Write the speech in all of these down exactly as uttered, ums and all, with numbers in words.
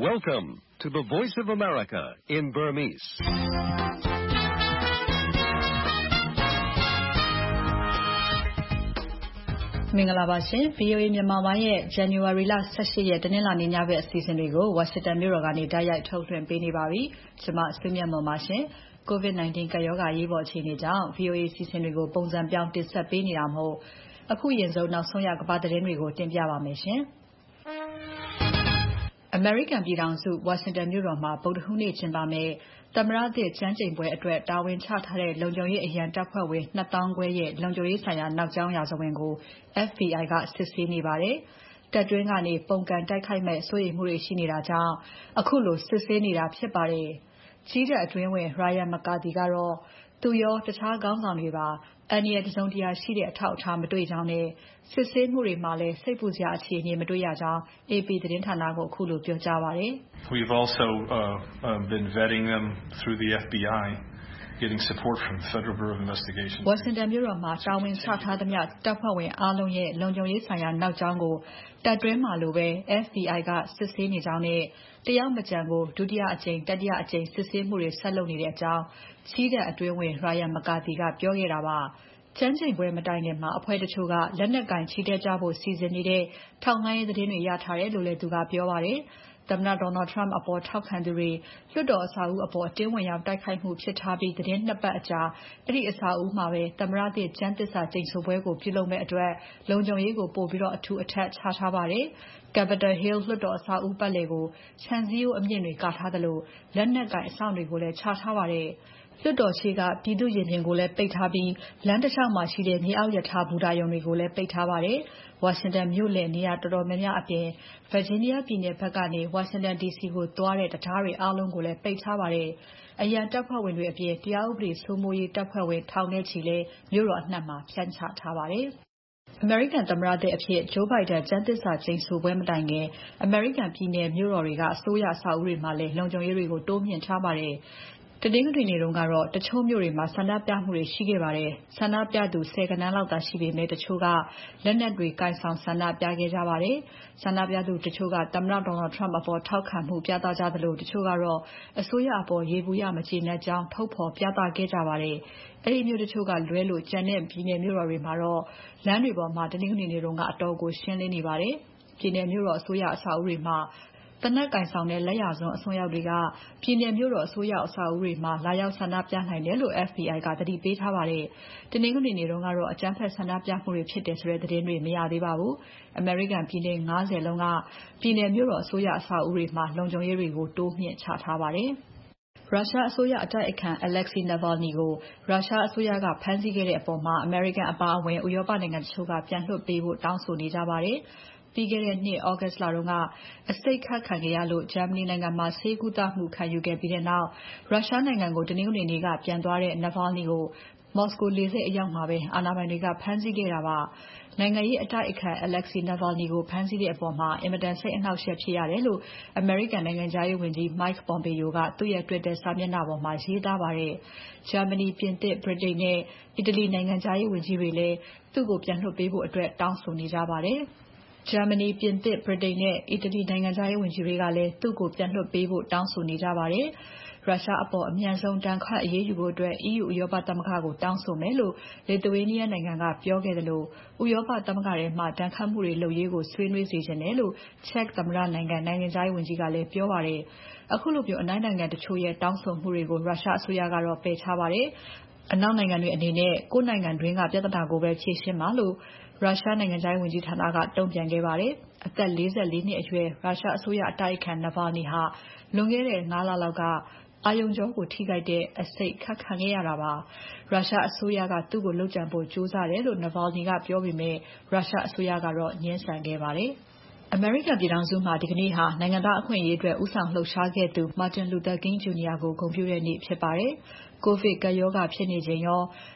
Welcome to the Voice of America in Burmese. ။မင်္ဂလာပါရှင်။ဗွီအိုအေမြန်မာပိုင်းရဲ့ ဇန်နဝါရီလ ၁၈ ရက်တနင်္လာနေ့ညဘက်အစီအစဉ်တွေကို ဝါရှင်တန်မြို့တော်ကနေတိုက်ရိုက်ထုတ်လွှင့်ပေးနေပါပြီ။ကျွန်မဆွေးမြတ်မွန်ပါရှင်။ ကိုဗစ် ၁၉ ကပ်ရောဂါအရေးပေါ်အခြေအနေကြောင့် ဗွီအိုအေအစီအစဉ်တွေကိုပုံစံပြောင်းတင်ဆက်ပေးနေတာမို့အခုရင်ဆုံးနောက်ဆုံးရကမ္ဘာသတင်းတွေကိုတင်ပြပါမယ်ရှင်။အမေရိကန်ပြည်ထောင်စုဝါရှင်တန်မြို့တော်မှာဗုဒ္ဓဟူးနေ့ကျင်းပမယ့်သမ္မတသစ်ကျမ်းကျိန်ပွဲအတွက်တာဝန်ချထားတဲ့လုံခြုံရေးအရန်တပ်ဖွဲ့ဝင် နှစ်သောင်းခွဲရဲ့လုံခြုံရေးဆိုင်ရာနောက်ကြောင်းရာဇဝင်ကို F B I ကစစ်ဆေးနေပါတယ်။တပ်တွင်းကနေပုန်ကန်တိုက်ခိုက်မဲ့စိုးရိမ်မှုတွေရှိနေတာကြောင့်အခုလိုစစ်ဆေးနေတာဖြစ်ပါတယ်။ကြီးတပ်အတွင်းဝင် Ryan McCarthy ကတော့သူရောတခြားခေါင်းဆောင်တွေပါအန္တရာယ်တစုံတရာရှိတဲ့အထောက်အထားမတွေ့ကြောင်းနဲ့စစ်ဆေးမှုတွေမှာလည်းစိတ်ပူစရာအခြေအနေမတွေ့ရကြောင်း A P သတင်းဌာနကိုအခုလိုပြောကြားပါတယ်။ We've also uh, uh, been vetting them through the F B I, getting support from the Federal Bureau of Investigation. ဝါရှင်တန်မြို့တော်မှာတာဝန်ချထားသမျှတပ်ဖွဲ့ဝင်အားလုံးရဲ့လုံခြုံရေးဆိုင်ရာနောက်ကြောင်းကိုတပ်တွင်းမှာလိုပဲ F B I ကစစ်ဆေးနေကြောင်းနဲ့တယောက်မကျန်ကိုဒုတိယအကြိမ်တတိယအကြိမ်စစ်ဆေးမှုတွေဆက်လုပ်နေတဲ့အကြောင်းကြီးတပ်အတွင်းဝင် Ryan McCarthy ကပြောခဲ့တာပါ။ကျမ်းကျိန်ပွဲမတိုင်ခင်မှာအဖွဲ့တချို့ကလက်နက်ကင်ချီတက်ကြဖို့စီစဉ်နေတဲ့ထောက်လှမ်းရေးသတင်းတွေရထားတယ်လို့လည်းသူကပြောပါတယ်။သမ္မတ Donald Trump အပေါ်ထောက်ခံသူတွေလွှတ်တော်အဆောက်အဦအပေါ်အတင်းဝင်ရောက်တိုက်ခိုက်မှုဖြစ်ထားပြီးသတင်းနှစ်ပတ်အကြာအဲ့ဒီအဆောက်အဦမှာပဲသမ္မတသစ်ကျမ်းသစ္စာကျိန်ဆိုပွဲကိုပြုလုပ်မဲ့အတွက်လုံခြုံရေးကိုပိုပြီးအထူးအထပ်ချထားပါတယ်။ Capitol Hill လွှတ်တော်အဆောက်အဦပတ်လည်ကိုခြံစည်းရိုးအမြင့်တွေကာထားသလိုလက်နက်ကင်အစောင့်တွေကိုလည်းချထားပါတယ်။လွှတ်တော်ရှေ့ကပြည်သူ့ရင်ပြင်ကိုလည်းပိတ်ထားပြီးလမ်းတစ်လျှောက်မှာရှိတဲ့မြေအောက်ရထားဘူတာရုံတွေကိုလည်းပိတ်ထားပါတယ်။ဝါရှင်တန်မြို့လယ်နေရာတော်တော်များများအပြင် Virginia ပြည်နယ်ဘက်ကနေဝါရှင်တန် D C ကိုသွားတဲ့တံတားတွေအားလုံးကိုလည်းပိတ်ထားပါတယ်။အရန်တပ်ဖွဲ့ဝင်တွေအပြင်တရားဥပဒေစိုးမိုးရေးတပ်ဖွဲ့ဝင်ထောင်နဲ့ချီလည်းမြို့တော်အနှံ့မှာဖြန့်ချထားပါတယ်။အမေရိကန်သမ္မတသစ်အဖြစ် Joe Biden ကျမ်းသစ္စာကျိန်ဆိုပွဲမတိုင်ခင်အမေရိကန်ပြည်နယ်မြို့တော်တွေကအစိုးရအဆောက်အဦတွေမှာလည်းလုံခြုံရေးတွေကိုတိုးမြှင့်ထားပါတယ်။တနင်္ဂနွေနေ့တုန်းကတော့တချို့မြို့တွေမှာဆန္ဒပြမှုတွေရှိခဲ့ပါတယ်။ဆန္ဒပြသူဆယ်ဂဏန်းလောက်သာရှိပေမဲ့တချို့ကလက်နက်တွေကိုင်ဆောင်ဆန္ဒပြခဲ့ကြပါတယ်။ဆန္ဒပြသူတချို့ကသမ္မတ Donald Trump အပေါ်ထောက်ခံမှုပြသကြသလိုတချို့ကတော့အစိုးရအပေါ်ယေဘုယျမကျေနပ်ကြောင်းထုတ်ဖော်ပြသခဲ့ကြပါတယ်။အဲဒီမြို့တချို့ကလွဲလို့ကျန်တဲ့ပြည်နယ်မြို့တော်တွေမှာတော့လမ်းတွေပေါ်မှာတနင်္ဂနွေနေ့တုန်းကအတော်ကိုရှင်းလင်းနေပါတယ်။ပြည်နယ်မြို့တော်အစိုးရအဆောက်အဦတွေမှာသေနတ်ကိုင်ဆောင်တဲ့လက်ယာစွန်းအစွန်းရောက်တွေကပြည်နယ်မြို့တော်အစိုးရအဆောက်အဦတွေမှာလာရောက်ဆန္ဒပြနိုင်တယ်လို့ F B I ကသတိပေးထားပါတယ်။တနင်္ဂနွေနေ့တုန်းကတော့အကြမ်းဖက်ဆန္ဒပြမှုတွေဖြစ်တယ်ဆိုတဲ့သတင်းတွေမရသေးပါဘူး။အမေရိကန်ပြည်နယ်၅၀လုံးကပြည်နယ်မြို့တော်အစိုးရအဆောက်အဦတွေမှာလုံခြုံရေးတွေကိုတိုးမြှင့်ချထားပါတယ်။ရုရှားအစိုးရအတိုက်အခံ Alexei Navalny ကိုရုရှားအစိုးရကဖမ်းဆီးခဲ့တဲ့အပေါ်အမေရိကန်အပါအဝင်ဥရောပနိုင်ငံတချို့ကပြန်လွှတ်ပေးဖို့တောင်းဆိုနေကြပါတယ်။ပြီးခဲ့တဲ့နှစ် August လတုန်းကအဆိပ်ခတ်ခံခဲ့ရလို့ဂျာမနီနိုင်ငံမှာဆေးကုသမှုခံယူခဲ့ပြီးနောက်ရုရှားနိုင်ငံကိုတနင်္ဂနွေနေ့ကပြန်သွားတဲ့ Navalny ကိုမော်စကိုလေဆိပ်အရောက်မှာပဲအာဏာပိုင်တွေကဖမ်းဆီးခဲ့တာပါ။နိုင်ငံရေးအတိုက်အခံ Alexei Navalny ကိုဖမ်းဆီးတဲ့အပေါ်အင်မတန်စိတ်အနှောက်အယှက်ဖြစ်ရတယ်လို့အမေရိကန်နိုင်ငံခြားရေးဝန်ကြီး Mike Pompeo ကသူ့ရဲ့ Twitter စာမျက်နှာပေါ်မှာရေးသားပါတယ်။ဂျာမနီ၊ပြင်သစ်၊ဗြိတိန်နဲ့အီတလီနိုင်ငံခြားရေးဝန်ကြီးတွေလည်းသူ့ကိုပြန်လွှတ်ပေးဖို့အတွက်တောင်းဆိုနေကြပါတယ်။ဂျာမနီ၊ပြင်သစ်၊ဗြိတိန်နဲ့အီတလီနိုင်ငံခြားရေးဝန်ကြီးတွေကလည်းသူ့ကိုပြန်လွှတ်ပေးဖို့တောင်းဆိုနေကြပါတယ်။ရုရှားအပေါ်အမြန်ဆုံးဒဏ်ခတ်အရေးယူဖို့ E U ဥရောပသမဂ္ဂကိုတောင်းဆိုမယ်လို့ Lithuania နိုင်ငံကပြောခဲ့သလိုဥရောပသမဂ္ဂထဲမှာဒဏ်ခတ်မှုတွေလုပ်ရေးကိုဆွေးနွေးစေချင်တယ်လို့ Czech သမ္မတနိုင်ငံနိုင်ငံခြားရေးဝန်ကြီးကလည်းပြောပါတယ်။အခုလိုမျိုးအနောက်နိုင်ငံတချို့ရဲ့တောင်းဆိုမှုတွေကိုရုရှားအစိုးရကတော့ပယ်ချပါတယ်။အနောက်နိုင်ငံတွေအနေနဲ့ကိုယ့်နိုင်ငံတွင်းကပြဿနာကိုပဲဖြေရှင်းပါလို့ရုရှားနိုင်ငံခြားရေးဝန်ကြီးဌာနကတုံ့ပြန်ခဲ့ပါတယ်။အသက်၄၄နှစ်အရွယ်ရုရှားအစိုးရအတိုက်အခံ Navalny ဟာလွန်ခဲ့တဲ့၅လလောက်ကအာရုံကြောကိုထိခိုက်တဲ့အဆိပ်ခတ်ခံခဲ့ရတာပါ။ရုရှားအစိုးရကသူ့ကိုလုပ်ကြံဖို့ကြိုးစားတယ်လို့ Navalny ကပြောပေမဲ့ရုရှားအစိုးရကတော့ငြင်းဆန်ခဲ့ပါတယ်။အမေရိကန်ပြည်ထောင်စုမှာဒီကနေ့ဟာနိုင်ငံသားအခွင့်အရေးအတွက်ဦးဆောင်လှုပ်ရှားခဲ့သူ Martin Luther King Juniorကိုဂုဏ်ပြုတဲ့နေ့ဖြစ်ပါတယ်။ကိုဗစ်ကပ်ရောဂါဖြစ်နေချိန်ရော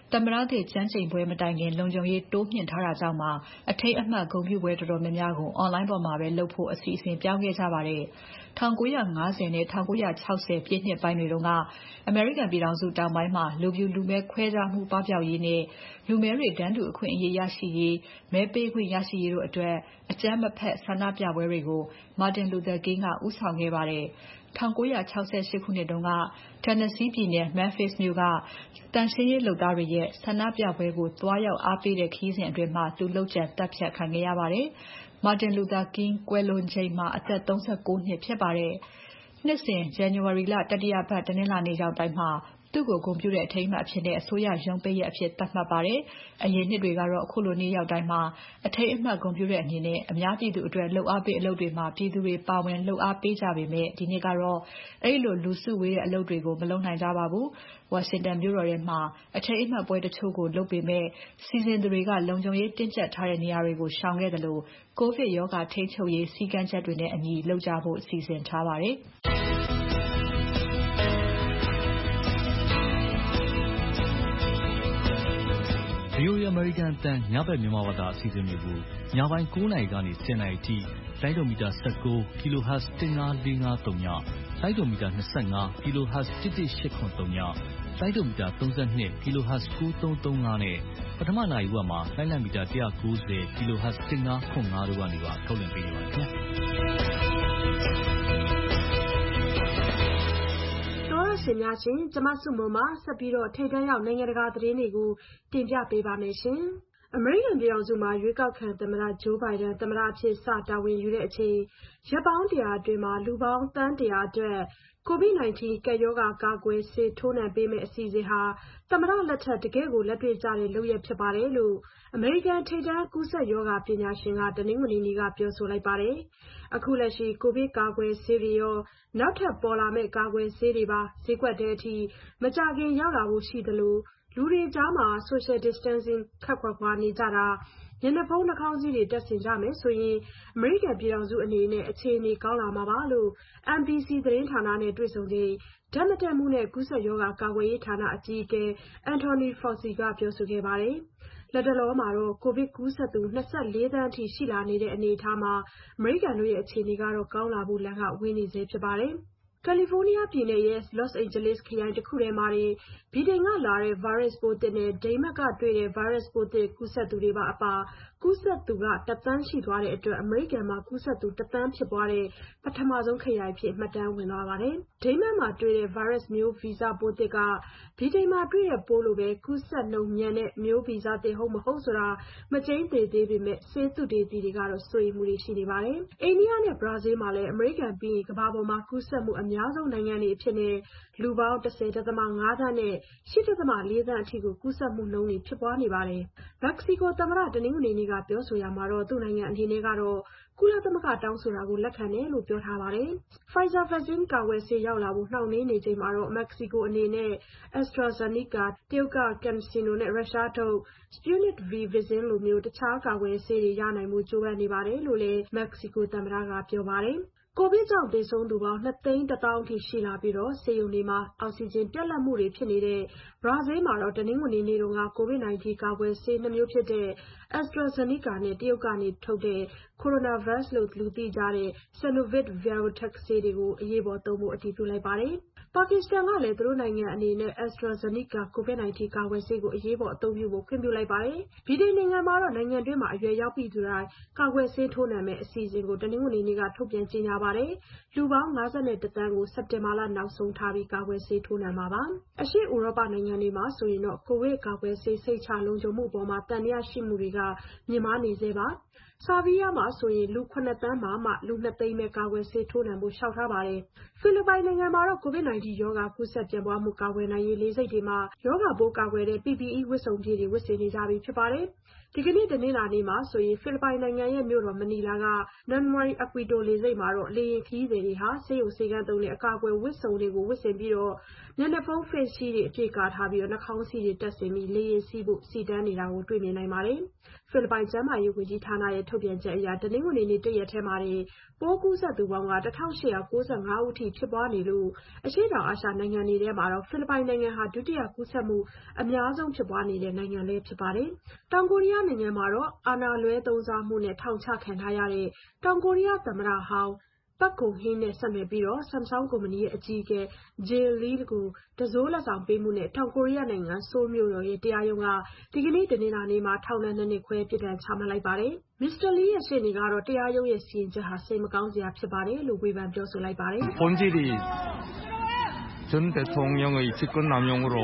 သမ္မတသစ်ကျမ်းကျိန်ပွဲမတိုင်ခင်လုံခြုံရေးတိုးမြှင့်ထားတာကြောင့်ပါအထိမ်းအမှတ်ဂုဏ်ပြုပွဲတော်တော်များများကို online ပေါ်မှာပဲလုပ်ဖို့အစီအစဉ်ပြောင်းခဲ့ကြပါတယ်။ ၁၉၅၀နဲ့၁၉၆၀ပြည့်နှစ်ပိုင်းတွေတုန်းကအမေရိကန်ပြည်ထောင်စုတောင်ပိုင်းမှာလူဖြူလူမည်းခွဲခြားမှုပပျောက်ရေးနဲ့လူမည်းတွေတန်းတူအခွင့်အရေးရရှိရေး မဲပေးခွင့်ရရှိရေးတို့အတွက်အကြမ်းမဖက်ဆန္ဒပြပွဲတွေကို Martin Luther King ကဦးဆောင်ခဲ့ပါတယ်။ ၁၉၆၈ ခုနှစ်တုန်းက Tennessee ပြည်နယ် Memphis မြို့ကသန့်ရှင်းရေးလုပ်သားတွေရဲ့ဆန္ဒပြပွဲကိုသွားရောက်အားပေးတဲ့ခရီးစဉ်အတွင်းသူလုပ်ကြံသတ်ဖြတ်ခံခဲ့ရပါတယ်။ Martin Luther King ကွယ်လွန်ချိန်မှာအသက် ၃၉ နှစ်ဖြစ်ပါတယ်။ နှစ်စဉ် ဇန်နဝါရီလ တတိယပတ်တနင်္လာနေ့ရောက်တိုင်းသူ့ကိုဂုဏ်ပြုတဲ့အထိမ်းအမှတ်အဖြစ်အစိုးရရုံးပိတ်ရက်အဖြစ်သတ်မှတ်ပါတယ်။ အရင်နှစ်တွေကတော့ခုလိုနေ့ရောက်တိုင်းအထိမ်းအမှတ်ဂုဏ်ပြုတဲ့အနေနဲ့အများပြည်သူအတွက်လုပ်အားပေးအလုပ်တွေမှာပြည်သူတွေပါဝင်လုပ်အားပေးကြပေမဲ့ ဒီနှစ်ကတော့ အဲဒီလိုလူစုဝေးတဲ့အလုပ်တွေကို မလုပ်နိုင်ကြပါဘူး။ ဝါရှင်တန်မြို့တော်ထဲမှာအထိမ်းအမှတ်ပွဲတချို့ကိုလုပ်ပေမဲ့ စီစဉ်သူတွေက လုံခြုံရေးတင်းကြပ်ထားတဲ့နေရာတွေကိုရှောင်ခဲ့သလို ကိုဗစ်ရောဂါထိန်းချုပ်ရေးစည်းကမ်းချက်တွေနဲ့အညီလုပ်ကြဖို့စီစဉ်ထားပါတယ်။ VOA American အသံညဘက်မြန်မာဘာသာအစီအစဉ်တွေကိုညပိုင်း ၉ နာရီကနေ ၁၀ နာရီအထိလိုင်းဒိုမီတာ ၁၉ kilohertz ၁၅၄၅၃ ညလိုင်းဒိုမီတာ ၂၅ kilohertz ၁၁၈၇၃ ညလိုင်းဒိုမီတာ ၃၂ kilohertz ၉၃၃၅ နဲ့ပထမနာရီဝက်မှာလိုင်းလံမီတာ ၁၉၀ kilohertz ၁၅ခွန်၅ တို့ကနေပါထုတ်လွှင့်ပေးနေပါတယ်ခင်ဗျာရှင်များရှင်ကျမစုမုံမှာဆက်ပြီးတော့ထိပ်တန်းရောက်နိုင်ငံတကာသတင်းတွေကိုတင်ပြပေးပါမယ်ရှင်။အမေရိကန်ပြည်ထောင်စုမှာရွေးကောက်ခံသမ္မတဂျိုးဘိုင်ဒန်သမ္မတအဖြစ်စတာဝန်ယူတဲ့အချိန်ရက်ပေါင်းတရာအတွင်းမှာလူပေါင်းသန်းတရာအတွက် ကိုဗစ် ၁၉ ကပ်ရောဂါကာကွယ်ဆေးထိုးနှံပေးမယ့်အစီအစဉ်ဟာသမ္မတလက်ထက်တကယ့်ကိုလက်တွေ့ကျတဲ့လုပ်ရပ်ဖြစ်ပါတယ်လို့အမေရိကန်ထိပ်တန်းကူးစက်ရောဂါပညာရှင်ကတနင်္ဂနွေနေ့ကပြောဆိုလိုက်ပါတယ်။အခုလက်ရှိကိုဗစ်ကာကွယ်ဆေးတွေရောနောက်ထပ်ပေါ်လာမယ့်ကာကွယ်ဆေးတွေပါဈေးကွက်ထဲအထိမကြာခင်ရောက်လာဖို့ရှိသလိုလူတွေကြားမှာ social distancing ခပ်ခွာခွာနေကြတာမျက်နှာဖုံးနှာခေါင်းစည်းတွေတပ်ဆင်ကြမယ်ဆိုရင်အမေရိကန်ပြည်ထောင်စုအနေနဲ့အခြေအနေကောင်းလာမှာပါလို့ N B C သတင်းဌာနနဲ့တွေ့ဆုံချိန်ဓာတ်မတည့်မှုနဲ့ကူးစက်ရောဂါကာကွယ်ရေးဌာနအကြီးအကဲ Anthony Fauci ကပြောဆိုခဲ့ပါတယ်။လတ်တလောမှာတော့ကိုဗစ်ကူးစက်သူ၂၄သန်းအထိရှိလာနေတဲ့အနေအထားမှာအမေရိကန်တို့ရဲ့အခြေအနေကတော့ကောင်းလာဖို့လမ်းကဝေးနေဆဲဖြစ်ပါတယ်။ကယ်လီဖိုးနီးယားပြည်နယ်ရဲ့ Los Angeles ခရိုင်တခုထဲမှာတင်ဗြိတိန်ကလာတဲ့ဗိုင်းရပ်စ်ပိုးသစ်နဲ့ဒိန်းမတ်ကတွေ့တဲ့ဗိုင်းရပ်စ်ပိုးသစ်ကူးစက်သူတွေပါအပါကူးစက်သူကတသန်းရှိသွားတဲ့အတွက်အမေရိကန်မှာကူးစက်သူတသန်းဖြစ်ပွားတဲ့ပထမဆုံးခရိုင်အဖြစ်မှတ်တမ်းဝင်သွားပါတယ်။ဒိန်းမတ်မှာတွေ့တဲ့ဗိုင်းရပ်စ်မျိုးဗီဇပိုးသစ်ကဗြိတိန်မှာတွေ့တဲ့ပိုးလိုပဲကူးစက်နှုန်းမြန်တဲ့မျိုးဗီဇသစ်ဟုတ်မဟုတ်ဆိုတာမကျိန်းသေသေးပေမဲ့ဆေးသုတေသီတွေကတော့စိုးရိမ်မှုတွေရှိနေပါတယ်။အိန္ဒိယနဲ့ဘရာဇီးမှာလည်းအမေရိကန်ပြီးရင်ကမ္ဘာပေါ်မှာကူးစက်မှုအများဆုံးနိုင်ငံတွေအဖြစ်နဲ့လူပေါင်း ၁၀.၅ သန်းနဲ့ ၈.၄ သန်းအထိကိုကူးစက်မှုနှုန်းတွေဖြစ်ပွားနေပါတယ်။မက္ကဆီကိုသမ္မတတနင်္ဂနွေနေ့ကပြောဆိုရာမှာတော့သူ့နိုင်ငံအနေနဲ့ကတော့ကုလသမဂ္ဂတောင်းဆိုတာကိုလက်ခံတယ်လို့ပြောထားပါတယ်။ Pfizer vaccine ကာကွယ်ဆေးရောက်လာဖို့နှောင့်နှေးနေချိန်မှာတော့မက္ကဆီကိုအနေနဲ့ AstraZeneca တရုတ်က CanSino နဲ့ရုရှားထုတ် Sputnik V Vaccine လိုမျိုးတခြားကာကွယ်ဆေးတွေရနိုင်ဖို့ကြိုးပမ်းနေပါတယ်လို့လည်းမက္ကဆီကိုသမ္မတကပြောပါတယ်။ကိုဗစ်ကြောင့်သေဆုံးသူပေါင်း ၂ သိန်း ၁ သောင်းအထိရှိလာပြီးဆေးရုံတွေမှာအောက်ဆီဂျင်ပြတ်လတ်မှုတွေဖြစ်နေတဲ့ဘရာဇီးမှာတော့တနင်္ဂနွေနေ့ကကိုဗစ် ၁၉ ကာကွယ်ဆေးနှစ်မျိုးဖြစ်တဲ့ AstraZeneca နဲ့တရုတ်ကထုတ်တဲ့ Coronavac လို့လူသိများတဲ့ Sinovac Biotech ဆေးတွေကိုအရေးပေါ်သုံးဖို့အတည်ပြုလိုက်ပါတယ်။ပါကစ္စတန်ကလည်းသူတို့နိုင်ငံအနေနဲ့ AstraZeneca ကိုဗစ် ၁၉ ကာကွယ်ဆေးကိုအရေးပေါ်အသုံးပြုဖို့ခွင့်ပြုလိုက်ပါတယ်။ဗြိတိန်နိုင်ငံမှာတော့နိုင်ငံတွင်းအရွယ်ရောက်ပြီးသူတိုင်းကာကွယ်ဆေးထိုးနှံမယ့်အစီအစဉ်ကိုတနင်္ဂနွေနေ့ကထုတ်ပြန်ကြေညာပါတယ်။လူပေါင်း ၅၁ သန်းကိုစက်တင်ဘာလနောက်ဆုံးထားပြီးကာကွယ်ဆေးထိုးနှံမှာပါ။အရှေ့ဥရောပနိုင်ငံတွေမှာဆိုရင်တော့ကိုဗစ်ကာကွယ်ဆေးစိတ်ချလုံခြုံမှုအပေါ်သံသယရှိမှုတွေကမြင့်မားနေဆဲပါ။ဆာဗီးယားမှာဆိုရင်လူ ၇ သန်းမှာမှလူ ၂ သိန်းပဲကာကွယ်ဆေးထိုးနှံဖို့လျှောက်ထားပါတယ်။ဖိလစ်ပိုင်နိုင်ငံမှာတော့ကိုဗစ် ၁၉ ရောဂါကူးစက်ပြန့်ပွားမှုကာကွယ်နိုင်ရေးလေဆိပ်တွေမှာရောဂါပိုးကာကွယ်တဲ့ P P E ဝတ်စုံပြည့်တွေဝတ်ဆင်နေကြပြီဖြစ်ပါတယ်။ဒီကနေ့တနင်္လာနေ့မှာဆိုရင်ဖိလစ်ပိုင်နိုင်ငံရဲ့မြို့တော်မနီလာက Ninoy Aquino လေဆိပ်မှာတော့လေယာဉ်ခရီးသည်တွေဟာဆေးရုံဆေးခန်းသုံးတဲ့အကာအကွယ်ဝတ်စုံတွေကိုဝတ်ဆင်ပြီးမျက်နှာဖုံး face shield တွေအပြည့်ကာထားပြီးနှာခေါင်းစည်းတွေတပ်ဆင်ပြီးလေယာဉ်စီးဖို့စီတန်းနေတာကိုတွေ့မြင်နိုင်ပါတယ်။ဖိလစ်ပိုင်ကျန်းမာရေးဝန်ကြီးဌာနရဲ့ထုတ်ပြန်ချက်အရတနင်္ဂနွေနေ့တရက်ထဲမှာတင်ပိုးကူးစက်သူပေါင်းကတစ်ထောင်ရှစ်ရာကိုးဆယ်ငါဦးအထိဖြစ်ပွားနေလို့အရှေ့တောင်အာရှနိုင်ငံတွေထဲမှာတော့ဖိလစ်ပိုင်နိုင်ငံဟာဒုတိယကူးစက်မှုအများဆုံးဖြစ်ပွားနေတဲ့နိုင်ငံလည်းဖြစ်ပါတယ်။တောင်ကိုရီးယားနိုင်ငံမှာတော့အာဏာလွဲသုံးစားမှုနဲ့ထောင်ချခံထားရတဲ့တောင်ကိုရီးယားသမ္မတဟောင်းပတ်ကုံဟင်းနဲ့ဆက်နွယ်ပြီးတော့ Samsung ကုမ္ပဏီရဲ့အကြီးအကဲ Jay Lee ကိုတံစိုးလက်ဆောင်ပေးမှုနဲ့တောင်ကိုရီးယားနိုင်ငံဆိုးလ်မြို့တော်ရဲ့တရားရုံးကဒီကနေ့တနင်္လာနေ့မှာထောင်ဒဏ်နှစ်နှစ်ခွဲပြစ်ဒဏ်ချမှတ်လိုက်ပါတယ်။ မစ္စတာလီရဲ့ရှေ့နေကတော့တရားရုံးရဲ့စီရင်ချက်ဟာစိတ်မကောင်းစရာဖြစ်ပါတယ်လို့ဝေဖန်ပြောဆိုလိုက်ပါတယ်။ 본질이 전 대통령의 직권남용으로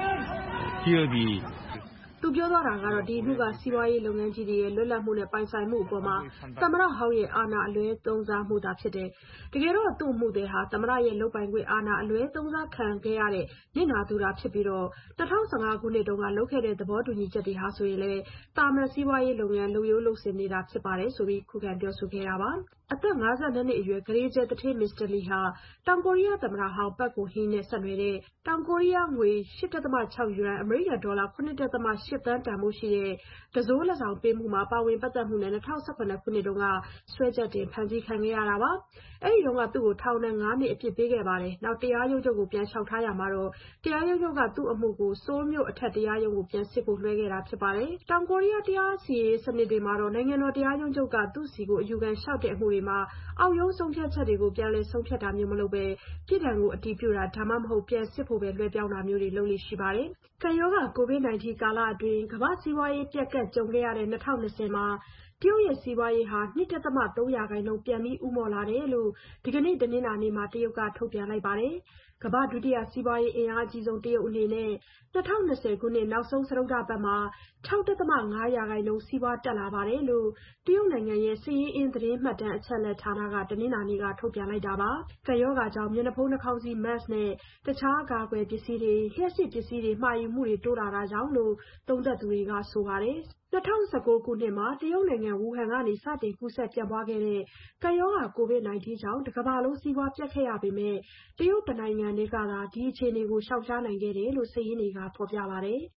기업이 သူပြောသွားတာကတော့ဒီမှုကစီးပွားရေးလုပ်ငန်းကြီးတွေရဲ့လွတ်လပ်မှုနဲ့ပိုင်ဆိုင်မှုအပေါ်မှာသမ္မတဟောင်းရဲ့အာဏာအလွဲသုံးစားမှုသာဖြစ်တယ်။တကယ်တော့သူ့အမှုတွေဟာသမ္မတရဲ့လုပ်ပိုင်ခွင့်အာဏာအလွဲသုံးစားခံခဲ့ရတဲ့နစ်နာသူတာဖြစ်ပြီးတော့၂၀၁၅ခုနှစ်တုန်းကလုပ်ခဲ့တဲ့သဘောတူညီချက်တွေဟာဆိုရင်လည်းတာမန်စီးပွားရေးလုပ်ငန်းလုပ်ရိုးလုပ်စဉ်နေတာဖြစ်ပါတယ်ဆိုပြီးခုခံပြောဆိုခဲ့တာပါ။အသက်၅၂နှစ်အရွယ်ဂရေကျဲတထေးမစ္စတာလီဟာတောင်ကိုရီးယားသမ္မတဟောင်းပတ်ကိုဟင်းနဲ့ဆက်နွယ်တဲ့တောင်ကိုရီးယားငွေ ရှစ်ဒသမခြောက် ယွမ်အမေရိကန်ဒေါ်လာခုနှစ်ဒသမရှစ်သန်းတန်ဖိုးရှိတဲ့တံစိုးလက်ဆောင်ပေးမှုမှာပါဝင်ပတ်သက်မှုနဲ့၂၀၁၇ခုနှစ်တုန်းကစွဲချက်တင်ဖမ်းဆီးခံခဲ့ရတာပါ။အဲဒီတုန်းကသူ့ကိုထောင်ဒဏ်ငါးနှစ်အပြစ်ပေးခဲ့ပါတယ်။နောက်တရားရုံးချုပ်ကိုပြန်လျှောက်ထားရမှာတော့တရားရုံးချုပ်ကသူ့အမှုကိုဆိုးလ်မြို့အထက်တရားရုံးကိုပြန်စစ်ဖို့လွှဲခဲ့တာဖြစ်ပါတယ်။တောင်ကိုရီးယားတရားစီရင်ရေးစနစ်တွေမှာတော့နိုင်ငံတော်တရားရုံးချုပ်ကသူ့စီကိုအယူခံလျှောက်တဲ့အမှုတွေမှာအောက်ရုံးဆုံးဖြတ်ချက်တွေကိုပြန်လည်ဆုံးဖြတ်တာမျိုးမလုပ်ဘဲပြည်ထောင်ကိုအတည်ပြုတာဒါမှမဟုတ်ပြန်စစ်ဖို့ပဲလွှဲပြောင်းတာမျိုးတွေလုပ်လို့ရှိပါတယ်။ကံရောဂါကိုဗစ် -19 ကာလအတွင်းကမ္ဘာစီးပွားရေးပြတ်ကတ်ကြုံခဲ့ရတဲ့၂၀၂၀မှာတရုတ်ရဲ့စီးပွားရေးဟာ ၂ ဒသမ ၃ ရာခိုင်နှုန်းပြန်ပြီးဦးမော့လာတယ်လို့ဒီကနေ့တနင်္လာနေ့မှာတရုတ်ကထုတ်ပြန်လိုက်ပါတယ်။ကမ္ဘာဒုတိယစီးပွားရေးအင်အားအကြီးဆုံးတရုတ်အနေနဲ့၂၀၂၀ခုနှစ်နောက်ဆုံးစတုတ္ထပတ်မှာ၆ဒသမငါးရာခိုင်နှုန်းစီးပွားတက်လာပါတယ်လို့တရုတ်နိုင်ငံရဲ့စာရင်းအင်းသတင်းမှတ်တမ်းအချက်အလက်ဌာနကတနင်္လာနေ့ကထုတ်ပြန်လိုက်တာပါ။ကပ်ရောဂါကြောင့်မျက်နှာဖုံးနှာခေါင်းစည်း mask နဲ့တခြားအကာအကွယ်ပစ္စည်းတွေလျှပ်စစ်ပစ္စည်းတွေမှာယူမှုတွေတိုးလာတာကြောင့်လို့သုံးသပ်သူတွေကဆိုပါတယ်။၂၀၁၉ခုနှစ်မှာတရုတ်နိုင်ငံဝူဟန်ကနေစတင်ကူးစက်ပြန့်ပွားခဲ့တဲ့ကပ်ရောဂါကိုဗစ် -19 ကြောင့်တကမ္ဘာလုံးစီးပွားပျက်ခဲ့ရပေမဲ့တရုတ်တနိုင်ငံတည်းကသာဒီအခြေအနေကိုရှောင်ရှားနိုင်ခဲ့တယ်လို့စာရင်းတွေကဖော်ပြပါတယ်။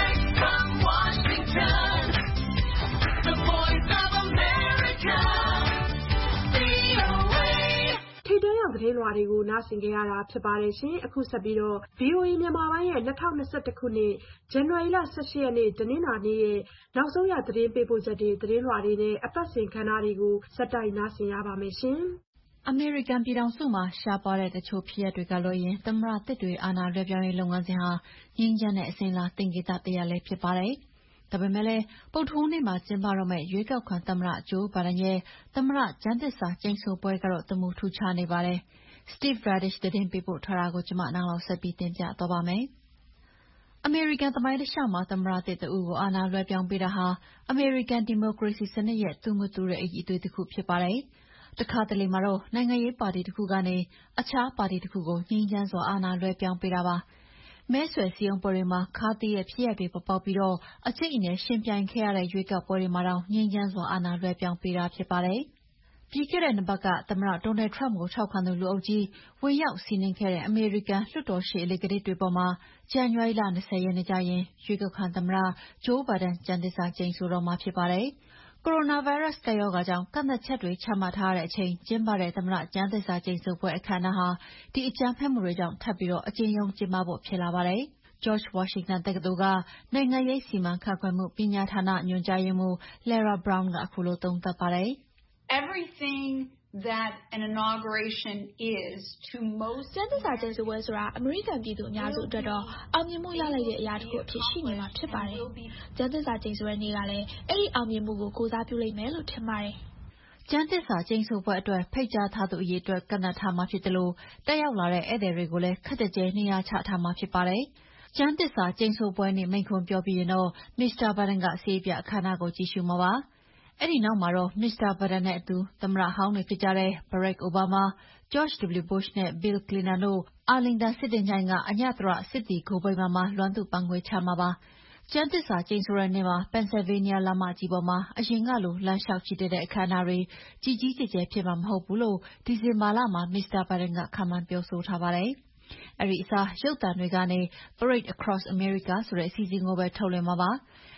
ထိပ်တန်းရောက်သတင်းလွှာတွေကိုနားဆင်ကြရတာဖြစ်ပါတယ်ရှင်။အခုဆက်ပြီးတော့ ဗွီအိုအေမြန်မာပိုင်းရဲ့၂၀၂၁ခုနှစ်ဇန်နဝါရီလ၁၈ရက်နေ့တနင်္လာနေ့ရဲ့နောက်ဆုံးရသတင်းပေးပို့ချက်တွေသတင်းလွှာတွေနဲ့အပတ်စဉ်ကဏ္ဍတွေကိုစက်တိုက်နားဆင်ရပါမယ်ရှင်။အမေရိကန်ပြည်ထောင်စုမှာရှားပါတဲ့တချို့ဖြစ်ရပ်တွေကလွှဲရင်သမ္မတသစ်တွေအာဏာလွှဲပြောင်းရေးလုပ်ငန်းစဉ်ဟာငြိမ်းချမ်းတဲ့အစဉ်အလာသင်္ကေတတရပ်လည်းဖြစ်ပါတယ်။ဒါပေမဲ့လည်းဗုဒ္ဓဟူးနေ့မှာကျင်းပတော့မယ့်ရွေးကောက်ခံသမ္မတဂျိုးဘိုင်ဒန်ရဲ့သမ္မတကျမ်းသစ္စာကျိန်ဆိုပွဲကတော့တမူထူးခြားနေပါတယ်။ Steve Redish သတင်းပေးပို့ထားတာကိုကျွန်မနားလောက်ဆက်ပြီးတင်ပြသွားပါမယ်။အမေရိကန်သမိုင်းတလျှောက်မှာသမ္မတသစ်တဦးကိုအာဏာလွှဲပြောင်းပေးတာဟာအမေရိကန်ဒီမိုကရေစီစနစ်ရဲ့သူမတူတဲ့အရည်အသွေးတစ်ခုဖြစ်ပါတယ်။တခါတလေမှာတော့နိုင်ငံရေးပါတီတစ်ခုကနေအခြားပါတီတစ်ခုကိုငြိမ်းချမ်းစွာအာဏာလွှဲပြောင်းပေးတာပါ။မဲဆွယ်စည်းရုံးပွဲတွေမှာခါးသီးတဲ့ဖြစ်ရပ်တွေပေါ်ပေါက်ပြီးတော့အကျိတ်အနယ်ရှင်ပြိုင်ခဲ့ရတဲ့ရွေးကောက်ပွဲတွေမှာတော့ငြိမ်းချမ်းစွာအာဏာလွှဲပြောင်းပေးတာဖြစ်ပါတယ်။ပြီးခဲ့တဲ့နှစ်ပတ်ကသမ္မတ Donald Trump ကိုထောက်ခံသူလူအုပ်ကြီးဝင်ရောက်စီးနင်းခဲ့တဲ့အမေရိကန်လွှတ်တော်ရှေ့အလေကတိတွေပေါ်မှာဇန်နဝါရီလ၂၀ရက်နေ့ကျရင်ရွေးကောက်ခံသမ္မတဂျိုးဘိုင်ဒန်ကျမ်းသစ္စာကျိန်ဆိုတော့မှာဖြစ်ပါတယ်။ကိုရိုနာဗိုင်းရပ်စ်ကပ်ရောဂါကြောင့်ကန့်သတ်ချက်တွေချမှတ်ထားတဲ့အချိန်ကျင်းပတဲ့သမ္မတကျမ်းသစ္စာကျိန်ဆိုပွဲအခမ်းအနားဟာဒီအကြမ်းဖက်မှုတွေကြောင့်ထပ်ပြီးအကျဉ်းရုံးကျင်းပဖို့ဖြစ်လာပါတယ်။ George Washington တက္ကသိုလ်ကနိုင်ငံရေးစီမံခန့်ခွဲမှုပညာဌာနညွှန်ကြားရေးမှူး Lara Brown ကခုလိုသုံးသပ်ပါတယ်။ Everything that an inauguration is to most ကျမ်းသစ္စာကျိန်ဆိုပွဲဆိုတာအမေရိကန်ပြည်သူအများစုအတွက်တော့အောင်မြင်မှုရလိုက်တဲ့အရာတစ်ခုအဖြစ်ရှိနေမှာဖြစ်ပါတယ်။ကျမ်းသစ္စာကျိန်ဆိုတဲ့နေ့ကလည်းအဲ့ဒီအောင်မြင်မှုကိုကိုးစားပြုလိမ့်မယ်လို့ထင်ပါတယ်။ကျမ်းသစ္စာကျိန်ဆိုပွဲအတွက်ဖိတ်ကြားထားသူအရေအတွက်ကန့်သတ်ထားမှာဖြစ်တယ်လို့တက်ရောက်လာတဲ့ဧည့်သည်တွေကိုလည်းခက်ကြဲကြဲနေရာချထားမှာဖြစ်ပါတယ်။ကျမ်းသစ္စာကျိန်ဆိုပွဲနေ့မိန့်ခွန်းပြောပြီးရင်တော့မစ္စတာဘိုင်ဒန်ကဆေးပြအခမ်းအနားကိုကြည့်ရှုမှာပါ။အဲ့ဒီနောက်မှာတော့မစ္စတာဘိုင်ဒန်နဲ့အတူသမ္မတဟောင်းတွေဖြစ်ကြတဲ့ Barack Obama, George W. Bush နဲ့ Bill Clinton တို့အာလင်တန်စစ်တင်ချိုင့်ကအညသရစစ်သည်ဂိုလ်ဗိမာန်မှာလွမ်းသူ့ပန်းခွေချမှာပါ။ကျမ်းသစ္စာကျိန်ဆိုတဲ့နေ့မှာ Pennsylvania လမ်းမကြီးပေါ်မှာအရင်ကလိုလမ်းလျှောက်ချီတက်တဲ့အခမ်းအနားတွေကြီးကြီးကျယ်ကျယ်ဖြစ်မှာမဟုတ်ဘူးလို့ဒီဇင်ဘာလမှာမစ္စတာဘိုင်ဒန်ကခန့်မှန်းပြောဆိုထားပါတယ်။အဲဒီအစားရုပ်သံတွေကနေ Parade Across America ဆိုတဲ့အစီအစဉ်ကိုပဲထုတ်လွှင့်မှာပါ။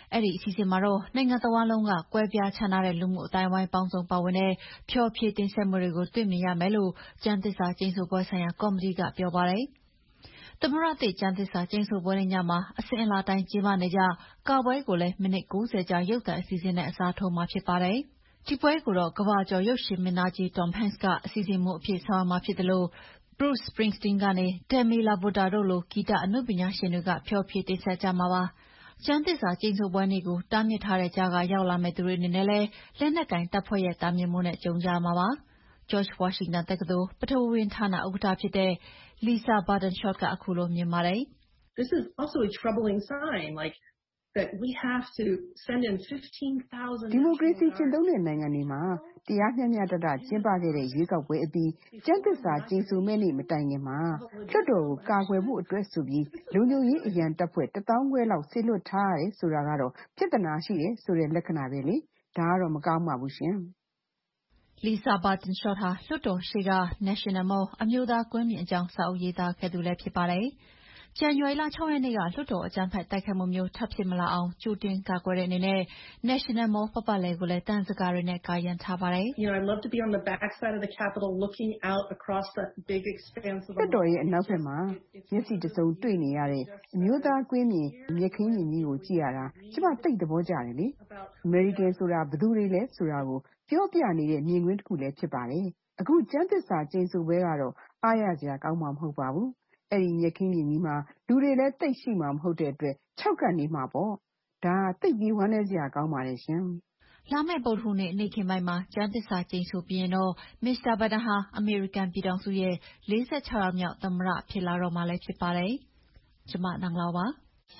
အဲ့ဒီအစီအစဉ်မှာတော့နိုင်ငံတော်ဝန်လုံးကကွဲပြားခြားနားတဲ့လူမှုအတိုင်းအဝိုင်းပေါင်းစုံပါဝင်တဲ့ဖျော်ဖြေတင်ဆက်မှုတွေကိုတွေ့မြင်ရမယ်လို့ကျမ်းသစ္စာကျိန်ဆိုပွဲဆိုင်ရာကော်မတီကပြောပါတယ်။သမရတိကျမ်းသစ္စာကျိန်ဆိုပွဲညမှာအစဉ်အလာတိုင်းကျင်းပနေကြကာပွဲကိုလည်းမိနစ်၉၀ကြာရုပ်သံအစီအစဉ်နဲ့အစားထိုးမှာဖြစ်ပါတယ်။ဒီပွဲကိုတော့ကမ္ဘာကျော်ရုပ်ရှင်မင်းသားကြီး Tom Hanks ကအစီအစဉ်မှအဖြစ်ဆောင်မှာဖြစ်တယ်လို့Bruce Springsteen ကနေ Demi Lovato တို့လိုဂီတအနုပညာရှင်တွေကဖျော်ဖြေတင်ဆက်ကြမှာပါ။ကျမ်းသစ္စာကျိန်ဆိုပွဲနေ့ကိုတားမြစ်ထားတဲ့ကြားကရောက်လာမဲ့သူတွေအနေနဲ့လည်းလက်နက်ကင်တပ်ဖွဲ့ရဲ့တားမြစ်မှုနဲ့ကြုံကြမှာပါ။ George Washington တက္ကသိုလ်ပထဝီဝင်ဌာနဥက္ကဋ္ဌဖြစ်တဲ့ Lisa Bardenshot ကအခုလိုမြင်ပါတယ်။ This is also a troubling sign like that we have to send in fifteen thousand ဒီမိုကရေစီကျင့်သုံးတဲ့နိုင်ငံတွေမှာတရားမျှမျှတတကျင်းပခဲ့တဲ့ရွေးကောက်ပွဲအပြီးကျန်းသစ္စာကျိန်ဆိုမဲ့နေ့မတိုင်ခင်မှာလွှတ်တော်ကိုကာကွယ်ဖို့အတွက်ဆိုပြီးလူမျိုးရေးအရန်တပ်ဖွဲ့တစ်သောင်းခွဲလောက်ဆေလွတ်ထားရတယ်ဆိုတာကတော့ပြဿနာရှိတယ်ဆိုတဲ့လက္ခဏာပဲလေဒါကတော့မကောင်းပါဘူးရှင်။ Lisa Bardenshot ဟာလွှတ်တော်ရှိက National Mall အမျိုးသားကွင်းပြင်အကြောင်းစာအုပ်ရေးသားခဲ့သူလည်းဖြစ်ပါတယ်။ဇန်နဝါရီလ၆ရက်နေ့ကလွှတ်တော်အကြမ်းဖက်တိုက်ခိုက်မှုမျိုးထပ်ဖြစ်မလာအောင်ကြိုတင်ကာကွယ်တဲ့အနေနဲ့ National Mall ပတ်ပတ်လည်ကိုလည်းသံစကားတွေနဲ့ကာရံထားပါတယ်။ You know, I love to be on the back side of the Capitol looking out across that big expanse of the လွှတ်တော်ရဲ့အနောက်ဘက်မှာမျက်စိတစုံတွေ့နေရတဲ့အမျိုးသားကွင်းပြင်မြက်ခင်းမြင်ကြီးကိုကြည့်ရတာကျမသိသဘောကျတယ်လေ။ American ဆိုတာဘယ်သူတွေလဲဆိုတာကိုပြောပြနေတဲ့မြင်ကွင်းတစ်ခုလည်းဖြစ်ပါတယ်။အခုကျမ်းသစ္စာကျိန်ဆိုပွဲကတော့အားရစရာကောင်းမှာမဟုတ်ပါဘူး။အဲ့ဒီမြက်ခင်းမြင်ကြီးမှာလူတွေလည်းသိရှိမှာမဟုတ်တဲ့အတွက်ခြောက်ကနေမှာပေါ့။ဒါသိပြီးဝမ်းနည်းစရာကောင်းပါတယ်ရှင်။လာမယ့်ဗုဒ္ဓဟူးနေ့နေ့ခင်းပိုင်းမှာကျမ်းသစ္စာကျိန်ဆိုပြီးရင်တော့မစ္စတာဘိုင်ဒန်ဟာအမေရိကန်ပြည်ထောင်စုရဲ့လေးဆယ့်ခြောက်ယောက်မြောက်သမ္မတဖြစ်လာတော့မှာလည်းဖြစ်ပါတယ်။ကျွန်မနန္ဒလာပါ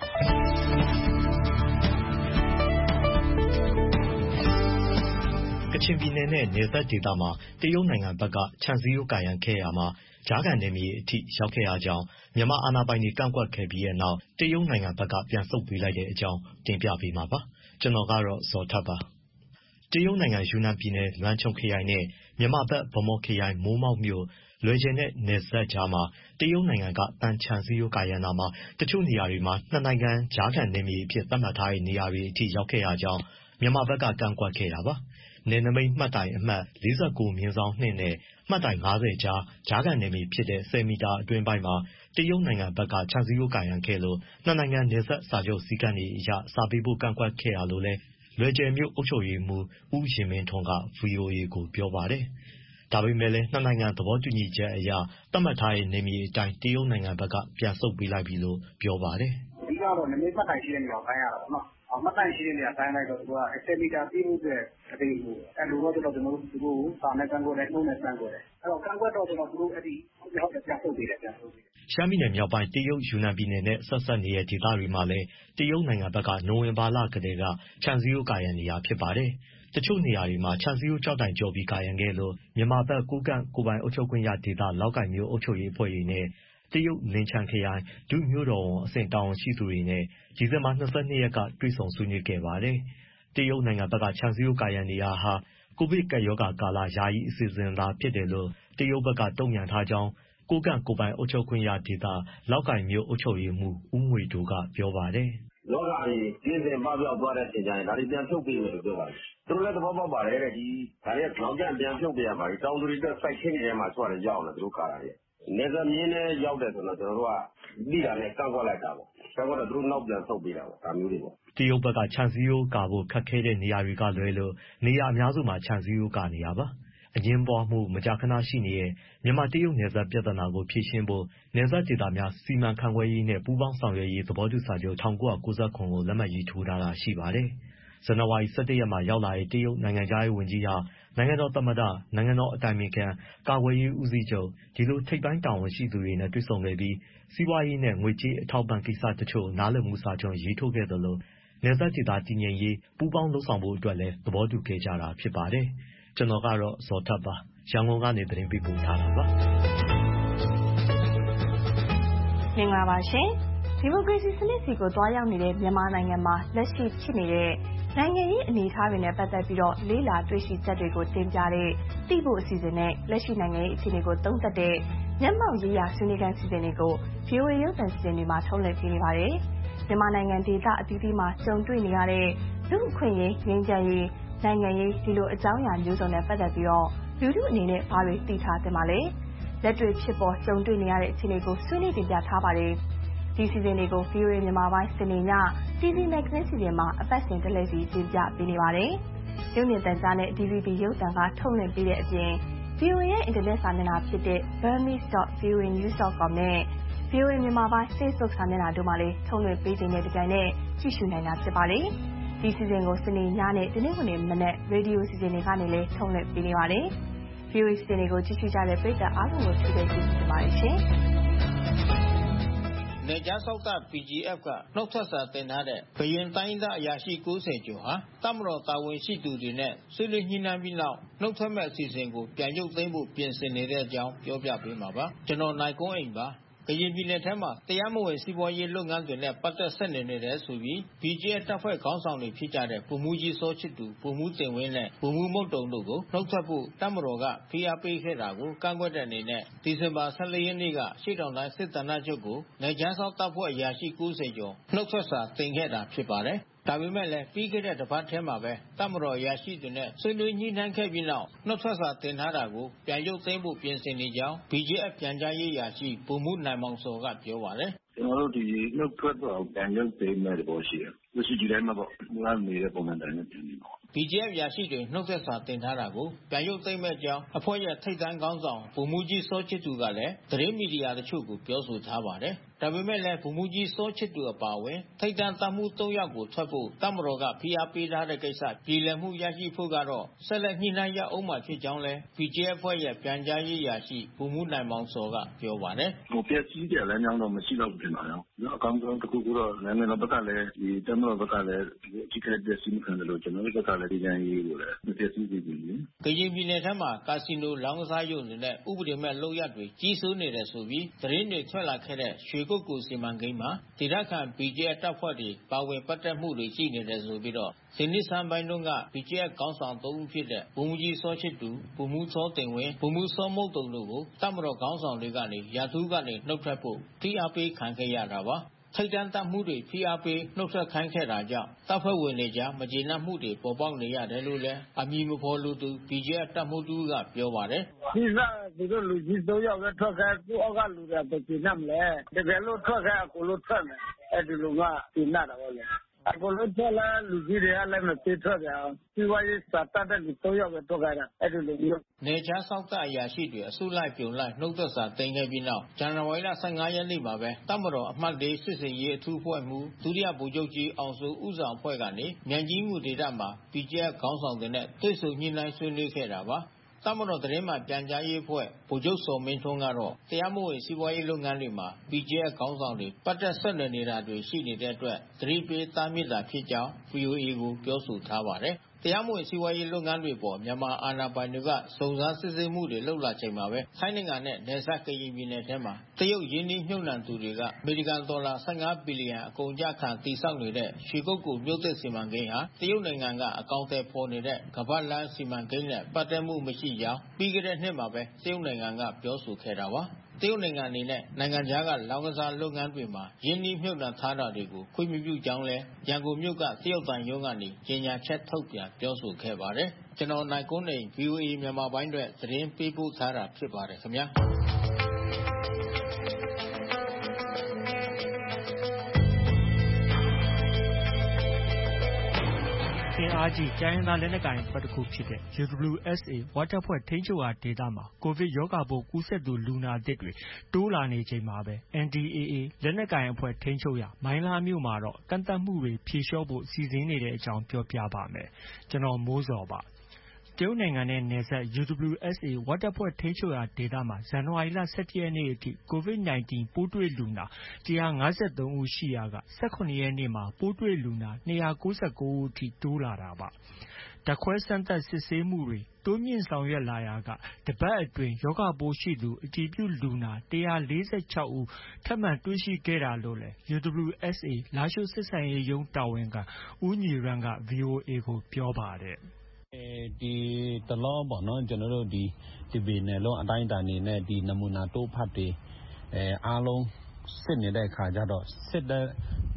ကချင်ပြည်နယ်နဲ့နယ်စပ်ဒေသမှာတရုတ်နိုင်ငံဘက်ကခြံစည်းရိုးကာရံခဲ့ရမှာကြားခံနယ်မြေအထိရောက်ခဲ့ရကြောင်းမြန်မာအာဏာပိုင်တွေကန့်ကွက်ခဲ့ပြီးတဲ့နောက်တရုတ်နိုင်ငံဘက်ကပြန်ဆုတ်ပေးလိုက်တဲ့အကြောင်းတင်ပြပေးမှာပါကျွန်တော်ကတော့ဇော်ထက်ပါတရုတ်နိုင်ငံယူနန်ပြည်နယ်လွမ်းချုံခရိုင်နဲ့မြန်မာဘက်ဗမော်ခရိုင်မိုးမောက်မြို့လွယ်ကျင်တဲ့နယ်စပ်ကြားမှာတရုတ်နိုင်ငံကတန်ချန်စည်းရိုးကာရံနာမှာတချို့နေရာတွေမှာနှစ်နိုင်ငံကြားခံနယ်မြေအဖြစ်သတ်မှတ်ထားတဲ့နေရာတွေအထိရောက်ခဲ့ရကြောင်းမြန်မာဘက်ကကန့်ကွက်ခဲ့တာပါနယ်နိမိတ်မှတ်တိုင်အမှတ်၄၉မြင်းဆောင်နှစ်နဲ့မှတ်တိုင်၅၀ကြားကြားခံနယ်မြေဖြစ်တဲ့ဆယ်မီတာအတွင်းပိုင်းမှာတရုတ်နိုင်ငံဘက်ကခြံစည်းရိုးကာရံခဲ့လို့နှစ်နိုင်ငံနယ်စပ်စာချုပ်စည်းကမ်းတွေအရစာပေးဖို့ကန့်ကွက်ခဲ့ရလို့လဲလွယ်ကျယ်မြို့အုပ်ချုပ်ရေးမှူးဦးရင်မင်းထွန်းက ဗွီအိုအေ ကိုပြောပါတယ်ဒါပေမဲ့လည်းနှစ်နိုင်ငံသဘောတူညီချက်အရသတ်မှတ်ထားတဲ့နယ်မြေအတိုင်းတရုတ်နိုင်ငံဘက်ကပြန်ဆုတ်ပေးလိုက်ပြီလို့ပြောပါတယ်အဓိကတော့နယ်မြေမှတ်တိုင်ရှိတဲ့နေရာကိုတိုင်းရတာပေါ့နော်မှတ်တိုင်ရှိတဲ့နေရာတိုင်းလိုက်တော့သူကဆယ်မီတာပြည့်ဖို့အတွက်အသေးကိုအဲ့လိုတော့ကျွန်တော်တို့သူတို့စာနဲ့ကန့်ကွက်တယ်နှုတ်နဲ့ကန့်ကွက်တယ်အဲ့တော့ကန့်ကွက်တော့ကျွန်တော်တို့အဲ့ဒီဟုတ်တယ်ပြန်ဆုတ်ပေးတယ်ပြန်ဆုတ်ပေးတယ်ရှမ်းပြည်နယ်မြောက်ပိုင်းတရုတ်ယူနန်ပြည်နယ်နဲ့ဆက်ဆက်နေတဲ့ဒေသတွေမှာလည်းတရုတ်နိုင်ငံဘက်ကနိုဝင်ဘာလကတည်းကခြံစည်းရိုးကာရံနေရဖြစ်ပါတယ်တချို့နေရာတွေမှာခြံစည်းရိုးကြောက်တိုင်ကျော်ပြီးကာရံခဲ့လို့မြန်မာဘက်ကိုကန့်ကိုပိုင်အုပ်ချုပ်ခွင့်ရဒေသလောက်ကိုင်မျိုးအုပ်ချုပ်ရေးအဖွဲ့တွေနဲ့တရုတ်လင်ချန်ခရိုင်ဒုမြို့တော်ဝန်အဆင့်တာဝန်ရှိသူတွေနဲ့ဒီဇင်ဘာ၂၂ရက်ကတွေ့ဆုံဆွေးနွေးခဲ့ပါတယ်။တရုတ်နိုင်ငံဘက်ကခြံစည်းရိုးကာရံနေရာဟာကိုဗစ်ကပ်ရောဂါကာလယာယီအစီအစဉ်သာဖြစ်တယ်လို့တရုတ်ဘက်ကတုံ့ပြန်ထားကြောင်းကိုကန့်ကိုပိုင်အုပ်ချုပ်ခွင့်ရဒေသလောက်ကိုင်မျိုးအုပ်ချုပ်ရေးမှူးဦးငွေတိုကပြောပါတယ်။လောကကြီးကျင်းစင်ပပျောက်သွားတဲ့အချိန်ကျရင်ဒါတွေပြန်ဖြုတ်ပေးမယ်လို့ပြောပါတယ်။သူတို့လည်းသဘောပေါက်ပါတယ်တဲ့ဒီဒါတွေကနောက်ကျပြန်ဖြုတ်ပေးရပါပြီ။တောင်သူတွေတက်စိုက်ခင်းနေထဲမှာဆွရတယ်ရောက်လာသူတို့ကာတာတွေ။နေသမင်းနဲ့ရောက်တယ်ဆိုတော့ကျွန်တော်တို့ကပြီးတာနဲ့ကန့်ကွက်လိုက်တာပေါ့။ကန့်ကွက်တော့သူတို့နောက်ပြန်ဆုတ်ပေးတာပေါ့ဒါမျိုးတွေပေါ့။တရုတ်ဘက်ကခြံစည်းရိုးကာဖို့ခက်ခဲတဲ့နေရာတွေကလွဲလို့နေရာအများစုမှာခြံစည်းရိုးကာနေတာပါ။အငင်းပွားမှုမကြာခဏရှိနေတဲ့မြန်မာတရုတ်နယ်စပ်ပြဿနာကိုဖြေရှင်းဖို့နယ်စပ်ဒေသများစီမံခန့်ခွဲရေးနဲ့ပူးပေါင်းဆောင်ရွက်ရေးသဘောတူစာချုပ်၁၉၉၇ကိုလက်မှတ်ရေးထိုးထားတာရှိပါတယ်။ဇန်နဝါရီ၁၁ရက်မှာရောက်လာတဲ့တရုတ်နိုင်ငံခြားရေးဝန်ကြီးဟာနိုင်ငံတော်သမ္မတနိုင်ငံတော်အတိုင်ပင်ခံကာကွယ်ရေးဦးစီးချုပ်ဒီလိုထိပ်ပိုင်းတာဝန်ရှိသူတွေနဲ့တွေ့ဆုံခဲ့ပြီးစီးပွားရေးနဲ့ငွေကြေးအထောက်ပံ့ကိစ္စတချို့နားလည်မှုစာချုပ်ရေးထိုးခဲ့သလိုနယ်စပ်ဒေသတည်ငြိမ်ရေးပူးပေါင်းလုပ်ဆောင်ဖို့အတွက်လည်းသဘောတူခဲ့ကြတာဖြစ်ပါတယ်။ကျွန်တော်ကတော့ဇော်ထက်ပါရန်ကုန်ကနေသတင်းပေးပို့ထားတာပါမင်္ဂလာပါရှင်ဒီမိုကရေစီစနစ်စီကိုတွားရောက်နေတဲ့မြန်မာနိုင်ငံမှာလက်ရှိဖြစ်နေတဲ့နိုင်ငံရေးအနေအထားတွေနဲ့ပတ်သက်ပြီးတော့လေးလာတွေ့ရှိချက်တွေကိုတင်ပြတဲ့သိဖို့အစီအစဉ်နဲ့လက်ရှိနိုင်ငံရေးအခြေအနေကိုသုံးသပ်တဲ့မျက်မှောက်ရေးရာဆွေးနွေးခန်းစီစဉ်တွေကို ဗီအိုအေ ရုပ်သံစီစဉ်တွေမှာထုတ်လွှင့်ပေးနေပါတယ်။မြန်မာနိုင်ငံဒေသအသီးသီးမှာကြုံတွေ့နေရတဲ့လူ့အခွင့်အရေးငြိမ်းချမ်းရေးနိုင်ငံရေးဒီလိုအကြောင်းအရာမျိုးစုံနဲ့ပတ်သက်ပြီးတော့လူထုအနေနဲ့ဘာတွေသိထားသင့်ပါလဲလက်တွေ့ဖြစ်ပေါ်ကြုံတွေ့နေရတဲ့အခြေအနေကိုဆွေးနွေးတင်ပြထားပါတယ်ဒီစီစဉ်တွေကို ဗီအိုအေ မြန်မာပိုင်းစနေည တီဗီ Magazine စီစဉ်မှာအပတ်စဉ်တစ်လဲစီတင်ပြပေးနေပါတယ်ရုပ်မြင်သံကြားနဲ့ ဒီ ဗီ ဘီ ရုပ်သံကထုတ်လွှင့်ပေးတဲ့အပြင် ဗီအိုအေရဲ့အင်တာနက်စာမျက်နှာဖြစ်တဲ့ burmese dot v o a news dot com နဲ့ ဗီအိုအေ မြန်မာပိုင်း Facebook စာမျက်နှာတို့မှာလည်းထုတ်လွှင့်ပေးခြင်းနဲ့ဒီတိုင်းနဲ့ကြည့်ရှုနိုင်တာဖြစ်ပါတယ်။ဒီစီစဉ်ကိုစနေညနဲ့ဒီနေ့ဝင်မနေ့ရေဒီယိုစီစဉ်တွေကနေလည်းထုတ်လွှင့်ပေးနေပါတယ်။ ဗီအိုအေစီစဉ်တွေကိုကြည့်ရှုကြတဲ့ပရိသတ်အားလုံးကိုကျေးဇူးတင်ပါတယ်ရှင်။နေကြားစောက်တာ ပီ ဂျီ အက်ဖ် ကနှုတ်ထွက်စာတင်ထားတဲ့ဘရင်တိုင်းသားအရာရှိ၉၀ကျော်ဟာတပ်မတော်တာဝန်ရှိသူတွေနဲ့ဆွေးနွေးညှိနှိုင်းပြီးနောက်နှုတ်ထွက်မဲ့အစီအစဉ်ကိုပြန်ရုပ်သိမ်းဖို့ပြင်ဆင်နေတဲ့အကြောင်းပြောပြပေးမှာပါကျွန်တော်နိုင်ကွန်းအိမ်ပါကရင်ပြည်နယ်ထဲမှာတရားမဝင်စီးပွားရေးလုပ်ငန်းတွေနဲ့ပတ်သက်ဆက်နွယ်နေတယ်ဆိုပြီး ဘီ ဂျီ အက်ဖ် တပ်ဖွဲ့ခေါင်းဆောင်တွေဖြစ်ကြတဲ့ဗိုလ်မှူးကြီးစောချစ်သူဗိုလ်မှူးတင်ဝင်းနဲ့ဗိုလ်မှူးမုတ်တုံတို့ကိုနှုတ်ထွက်ဖို့တပ်မတော်ကဖိအားပေးခဲ့တာကိုကန့်ကွက်တဲ့အနေနဲ့ဒီဇင်ဘာ၁၄ရက်နေ့ကရှေ့တောင်တိုင်းစစ်ဌာနချုပ်ကိုနယ်ခြားစောင့်တပ်ဖွဲ့အရာရှိ၉၀ကျော်နှုတ်ထွက်စာတင်ခဲ့တာဖြစ်ပါတယ်ဒါပေမဲ့လည်းပြီးခဲ့တဲ့တပတ်ထဲမှာပဲတပ်မတော်အရာရှိတွေနဲ့ဆွေးနွေးညှိနှိုင်းခဲ့ပြီးနောက်နှုတ်ထွက်စာတင်ထားတာကိုပြန်ရုပ်သိမ်းဖို့ပြင်ဆင်နေကြောင်း ဘီ ဂျီ အက်ဖ် ပြန်ကြားရေးအရာရှိဗိုလ်မှူးနိုင်မောင်စောကပြောပါတယ်ကျွန်တော်တို့ဒီနှုတ်ထွက်စာပြန်ရုပ်သိမ်းမဲ့သဘောရှိတယ်။သူရှိကြည့်တိုင်းမှာပေါ့။ငါနေတဲ့ပုံမှန်တိုင်းနဲ့ပြန်နေပါဘီ ဂျီ အက်ဖ် ရာရှိတွေနှုတ်သက်စာတင်ထားတာကိုပြန်ရုပ်သိမ်းမဲ့ကြောင်းအဖွဲ့ရဲ့ထိပ်တန်းခေါင်းဆောင်ဗိုလ်မှူးကြီးစောချစ်သူကလည်းသတင်းမီဒီယာတချို့ကိုပြောဆိုထားပါတယ်။ဒါပေမဲ့လည်းဗိုလ်မှူးကြီးစောချစ်သူအပါအဝင်ထိပ်တန်းတပ်မှု၃ယောက်ကိုထွက်ဖို့တပ်မတော်ကဖိအားပေးထားတဲ့ကိစ္စပြည်လည်မှုရရှိဖို့ကတော့ဆက်လက်ညှိနှိုင်းရအောင်မှာဖြစ်ကြောင်းလည်း ဘီ ဂျီ အက်ဖ် အဖွဲ့ရဲ့ပြန်ကြားရေးအရာရှိဗိုလ်မှူးနိုင်မောင်စောကပြောပါတယ်။ဟိုပြည့်စည်တဲ့လမ်းကြောင်းတော့မရှိတော့ဘူးထင်ပါရော။အကောင်းဆုံးတစ်ခုကတော့နိုင်ငံတော်ဘက်ကလည်းဒီတပ်မတော်ဘက်ကလည်းအကြီးအကဲပြည့်စည်မှုခံတယ်လို့ကျွန်တော်တို့ဘက်ကလည်းဒီကြံရေးကိုလည်းပြည့်စည်နေပြီ။ကရင်ပြည်နယ်ထဲမှာကာစီနိုလောင်းကစားရုံတွေနဲ့ဥပဒေမဲ့လုပ်ရတွေကြီးစိုးနေတယ်ဆိုပြီးသတင်းတွေထွက်လာခဲ့တဲ့ရွှေကုက္ကိုစီမံကိန်းမှာဒေသခံ ဘီ ဂျီ အက်ဖ် တပ်ဖွဲ့တွေပါဝင်ပတ်သက်မှုတွေရှိနေတယ်ဆိုပြီးတော့ဒီနှစ်ဆန်းပိုင်းတုန်းက ဘီ ဂျီ အက်ဖ် ခေါင်းဆောင်သုံးဦးဖြစ်တဲ့ဗိုလ်မှူးကြီးစောချစ်သူဗိုလ်မှူးစောတင်ဝင်းဗိုလ်မှူးစောမုတ်တုံတို့ကိုတပ်မတော်ခေါင်းဆောင်တွေကနေရာထူးကနေနှုတ်ထွက်ဖို့ဖိအားပေးခံခဲ့ရတာပါထိတ်တန်းတပ်မှုတွေဖိအားပေးနှုတ်ဆက်ခိုင်းခဲ့တာကြောင့်တပ်ဖွဲ့ဝင်တွေကြားမကျေနပ်မှုတွေပေါ်ပေါက်နေရတယ်လို့လည်းအမည်မဖော်လိုသူ ဘီ ဂျီ အက်ဖ် တပ်မှုတူကပြောပါတယ်။ဒီကဒီလိုလူကြီး၃ယောက်ပဲထွက်ခဲ့သူ့အောက်ကလူတွေပဲကျေနပ်မလဲ။တကယ်လို့ထွက်ခဲ့အကုန်လုံးထွက်မယ်။အဲဒီလိုကကျေနပ်တာပေါ့လေ။အကုန်လုံးထွက်လာလူကြီးတွေကလည်းမပြေထွက်ကြအောင်စီဝါရေးစာတတ်တဲ့လူ၃ယောက်ပဲထွက်ခဲ့တာအဲဒီလိုမျိုးနေချားစောက်တဲ့အရာရှိတွေအစုလိုက်ပြုံလိုက်နှုတ်သက်စာတင်ခဲ့ပြီးနောက်ဇန်နဝါရီလ၁၅ရက်နေ့မှာပဲတပ်မတော်အမှတ်၄စစ်စင်ရေးအထူးဖွဲ့မှုဒုတိယဗိုလ်ချုပ်ကြီးအောင်စိုးဦးဆောင်အဖွဲ့ကနေမြန်ကြီးမှုဒေသမှာ ဘီ ဂျီ အက်ဖ် ခေါင်းဆောင်တွေနဲ့တွေ့ဆုံညှိနှိုင်းဆွေးနွေးခဲ့တာပါတပ်မတော်သတင်းမှပြန်ကြားရေးအဖွဲ့ဗိုလ်ချုပ်စော်မင်းထွန်းကတော့တရားမဝင်စီးပွားရေးလုပ်ငန်းတွေမှာ ဘီ ဂျီ အက်ဖ် ခေါင်းဆောင်တွေပတ်သက်ဆက်နွယ်နေတာတွေရှိနေတဲ့အတွက်သတိပေးတားမြစ်တာဖြစ်ကြောင်း ဗီ အိုအေ ကိုပြောဆိုထားပါတယ်တရားမဝင်စီးပွားရေးလုပ်ငန်းတွေပေါ်မြန်မာအာဏာပိုင်တွေကစုံစမ်းစစ်ဆေးမှုတွေလုပ်လာချိန်မှာပဲထိုင်းနိုင်ငံနဲ့နယ်စပ်ကရင်ပြည်နယ်ထဲမှာတရုတ်ရင်းနှီးမြှုပ်နှံသူတွေကအမေရိကန်ဒေါ်လာ၁၅ဘီလီယံအကုန်အကျခံတည်ဆောက်နေတဲ့ရွှေကုက္ကိုမြို့သစ်စီမံကိန်းဟာတရုတ်နိုင်ငံကအကောင့်တွေပေါ်နေတဲ့ကမ္ဘာ့လမ်းစီမံကိန်းနဲ့ပတ်သက်မှုမရှိကြောင်းပြီးခဲ့တဲ့နှစ်မှာပဲတရုတ်နိုင်ငံကပြောဆိုခဲ့တာပါတရုတ်နိုင်ငံအနေနဲ့နိုင်ငံခြားကလောင်းကစားလုပ်ငန်းတွေမှာယင်းနှိမ့်မြုပ်နှံထားတာတွေကိုခွင့်မပြုကြောင်းလဲရန်ကုန်မြို့ကတရုတ်တန်ရုံးကနေကြေညာချက်ထုတ်ပြန်ပြောဆိုခဲ့ပါတယ်ကျွန်တော်နိုင်ကွန်းနေ ဗီ အို အေ မြန်မာပိုင်းအတွက်သတင်းပေးပို့ထားတာဖြစ်ပါတယ်ခင်ဗျာအင်အားကြီးတိုင်းရင်းသားလက်နက်ကိုင်အဖွဲ့တစ်ခုဖြစ်တဲ့ ယူ ဒဘလျူ အက်စ် အေ ဝတပ်ဖွဲ့ထိန်းချုပ်ရာဒေသမှာကိုဗစ်ရောဂါပိုးကူးစက်သူလူနာသစ်တွေတိုးလာနေချိန်မှာပဲ အန် ဒီ အေ အေ လက်နက်ကိုင်အဖွဲ့ထိန်းချုပ်ရာမိုင်းလားမြို့မှာတော့ကန့်သတ်မှုတွေဖြေလျှော့ဖို့စီစဉ်နေတဲ့အကြောင်းပြောပြပါမယ်။ကျွန်တော်မိုးဇော်ပါ။တရုတ်နိုင်ငံနဲ့နယ်စပ် ယူ ဒဘလျူ အက်စ် အေ ဝတပ်ဖွဲ့ထိန်းချုပ်ရာဒေသမှာဇန်နဝါရီလ၁၁ရက်နေ့အထိကိုဗစ်၁၉ပိုးတွေ့လူနာ၁၅၃ဦးရှိရာက၁၇ရက်နေ့မှာပိုးတွေ့လူနာ၂၉၉ဦးအထိတိုးလာတာပါ။ဓာတ်ခွဲစမ်းသပ်စစ်ဆေးမှုတွေတိုးမြင့်ဆောင်ရွက်လာရာကတပတ်အတွင်းရောဂါပိုးရှိသူအတည်ပြုလူနာ၁၄၆ဦးထပ်မံတွေ့ရှိခဲ့တာလို့လည်း ယူ ဒဘလျူ အက်စ် အေ လားရှိုးဆက်ဆံရေးရုံးတာဝန်ခံဦးညီရန်းက ဗွီအိုအေ ကိုပြောပါတယ်။ဒီတလောပေါ့နော်ကျွန်တော်တို့ဒီဒီပင်နယ်လုံးအတိုင်းအတာနေနဲ့ဒီနမူနာတိုးဖတ်တွေအဲအားလုံးစစ်နေတဲ့အခါကျတော့စစ်တဲ့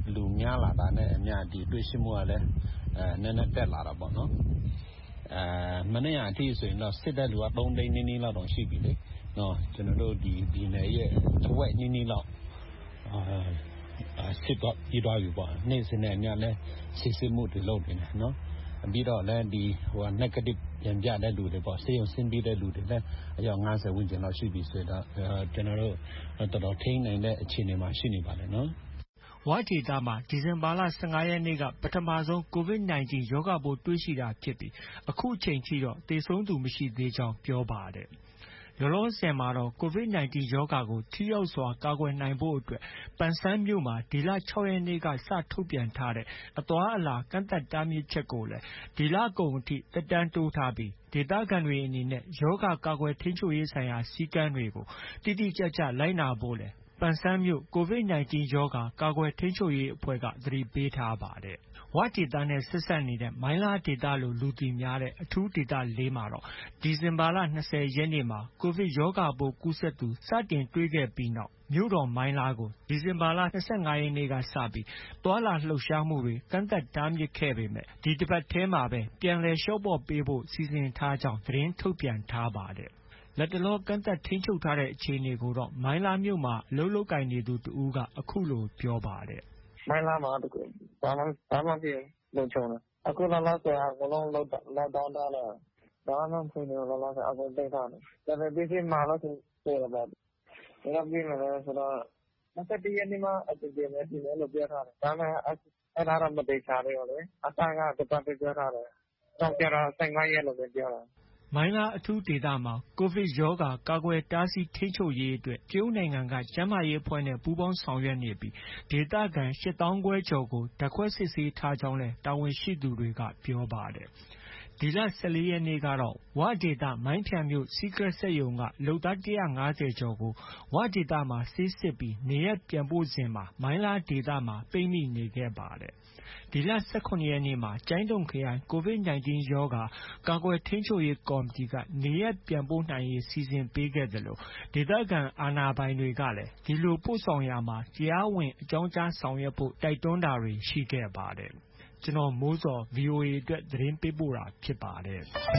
လူများလာတာနဲ့အမျှဒီတွေ့ရှိမှုကလည်းအဲနည်းနည်းတက်လာတာပေါ့နော်အဲမနေ့ကအထိဆိုရင်တော့စစ်တဲ့လူကသုံးသိန်းနီးနီးလောက်တောင်ရှိပြီလေနော်ကျွန်တော်တို့ဒီဒီနယ်ရဲ့တဝက်နီးနီးလောက်အာစစ်တော့ပြီးသွားပြီပေါ့နေ့စဉ်နဲ့အမျှလည်းစစ်စစ်မှုတွေလုပ်နေတယ်နော်ပြီးတော့လည်းဒီဟို negative ပြန်ပြတဲ့လူတွေပေါ့ဆေးရုံဆင်းပြီးတဲ့လူတွေလည်းအယောက်၅၀ဝန်းကျင်လောက်ရှိပြီဆိုတော့ကျွန်တော်တို့တော်တော်ထိန်းနိုင်တဲ့အခြေအနေမှာရှိနေပါတယ်နော်ဝဒေသမှာဒီဇင်ဘာလ၁၅ရက်နေ့ကပထမဆုံး COVID 19 ရောဂါပိုးတွေ့ရှိတာဖြစ်ပြီးအခုချိန်ထိတော့သေဆုံးသူမရှိသေးကြောင်းပြောပါတယ်လောလောဆယ်မှာတော့ COVID 19 ရောဂါကိုထိရောက်စွာကာကွယ်နိုင်ဖို့အတွက်ပန်ဆန်းမြို့မှာဒီလ၆ရက်နေ့ကစထုတ်ပြန်ထားတဲ့အသွားအလာကန့်သတ်တားမြစ်ချက်ကိုလည်းဒီလကုန်အထိသက်တမ်းတိုးထားပြီးဒေသခံတွေအနေနဲ့ရောဂါကာကွယ်ထိန်းချုပ်ရေးဆိုင်ရာစည်းကမ်းတွေကိုတိတိကျကျလိုက်နာဖို့လည်းပန်ဆန်းမြို့ COVID 19 ရောဂါကာကွယ်ထိန်းချုပ်ရေးအဖွဲ့ကသတိပေးထားပါတယ်ဝဒေသနဲ့ဆက်ဆက်နေတဲ့မိုင်းလားဒေသလိုလူသိများတဲ့အထူးဒေသ၄မှာတော့ဒီဇင်ဘာလ၂၀ရက်နေ့မှာကိုဗစ်ရောဂါပိုးကူးစက်သူစတင်တွေ့ခဲ့ပြီးနောက်မြို့တော်မိုင်းလားကိုဒီဇင်ဘာလ၂၅ရက်နေ့ကစပြီးသွာလာလှုပ်ရှားမှုတွေကန့်သတ်တားမြစ်ခဲ့ပေမဲ့ဒီတစ်ပတ်ထဲမှာပဲပြန်လည်လျှော့ပေါ့ပေးဖို့စီစဉ်ထားကြောင်းသတင်းထုတ်ပြန်ထားပါတယ်လက်တလောကန့်သတ်ထိန်းချုပ်ထားတဲ့အခြေအနေကိုတော့မိုင်းလားမြို့မှာအလုပ်လုပ်ကိုင်နေသူတဦးကအခုလိုပြောပါတယ်မိုင်းလားမှာတကူဘာမှဘာမှပြလုံချုံတယ်အခုလာလာဆိုအကုန်လုံးလောက်လောက်တောင်းတာလားဘာမှမဖြစ်ဘူးလာလာဆိုအကုန်တိတ်ထားတယ်ဒါပေမဲ့ဒီမှာတော့ဆိုတော့ဘာပြီးမလဲဆိုတော့မဆက်တည့်နေမှာအတူတူနဲ့ဒီလိုလိုပြောထားတယ်ဒါပေမဲ့အဲ့ဒါတော့မတိတ်ချရရောလေအတန်းကတပတ်ပြောထားတယ်တော့ကြတော့၁၅ရက်လို့ပြောတာမိုင်းလားအထူးဒေသမှာကိုဗစ်ရောဂါကာကွယ်တားဆီးထိန်းချုပ်ရေးအတွက်တရုတ်နိုင်ငံကကျန်းမာရေးအဖွဲ့နဲ့ပူးပေါင်းဆောင်ရွက်နေပြီးဒေသခံ၈သောင်းခွဲကျော်ကိုဓာတ်ခွဲစစ်ဆေးထားကြောင်းလည်းတာဝန်ရှိသူတွေကပြောပါတယ်ဒီလ၁၄ရက်နေ့ကတော့ဝဒေသမိုင်းဖျန်မြို့စီးကရက်စက်ရုံကလုပ်သား၁၅၀ကျော်ကိုဝဒေသမှာဆေးစစ်ပြီးနေရပ်ပြန်ပို့စဉ်မှာမိုင်းလားဒေသမှာပိတ်မိနေခဲ့ပါတယ်ဒီလ၁၇ရက်နေ့မှာကျိုင်းတုံခရိုင် COVID 19 ရောဂါကာကွယ်ထိန်းချုပ်ရေးကော်မတီကနေရပ်ပြန်ပို့နိုင်ရေးစီစဉ်ပေးခဲ့သလိုဒေသခံအာဏာပိုင်တွေကလည်းဒီလိုပို့ဆောင်ရာမှာတရားဝင်အကြောင်းကြားဆောင်ရွက်ဖို့တိုက်တွန်းတာတွေရှိခဲ့ပါတယ်ကျွန်တော်မိုးစော ဗွီအိုအေ အတွက်သတင်းပေးပို့တာဖြစ်ပါတယ်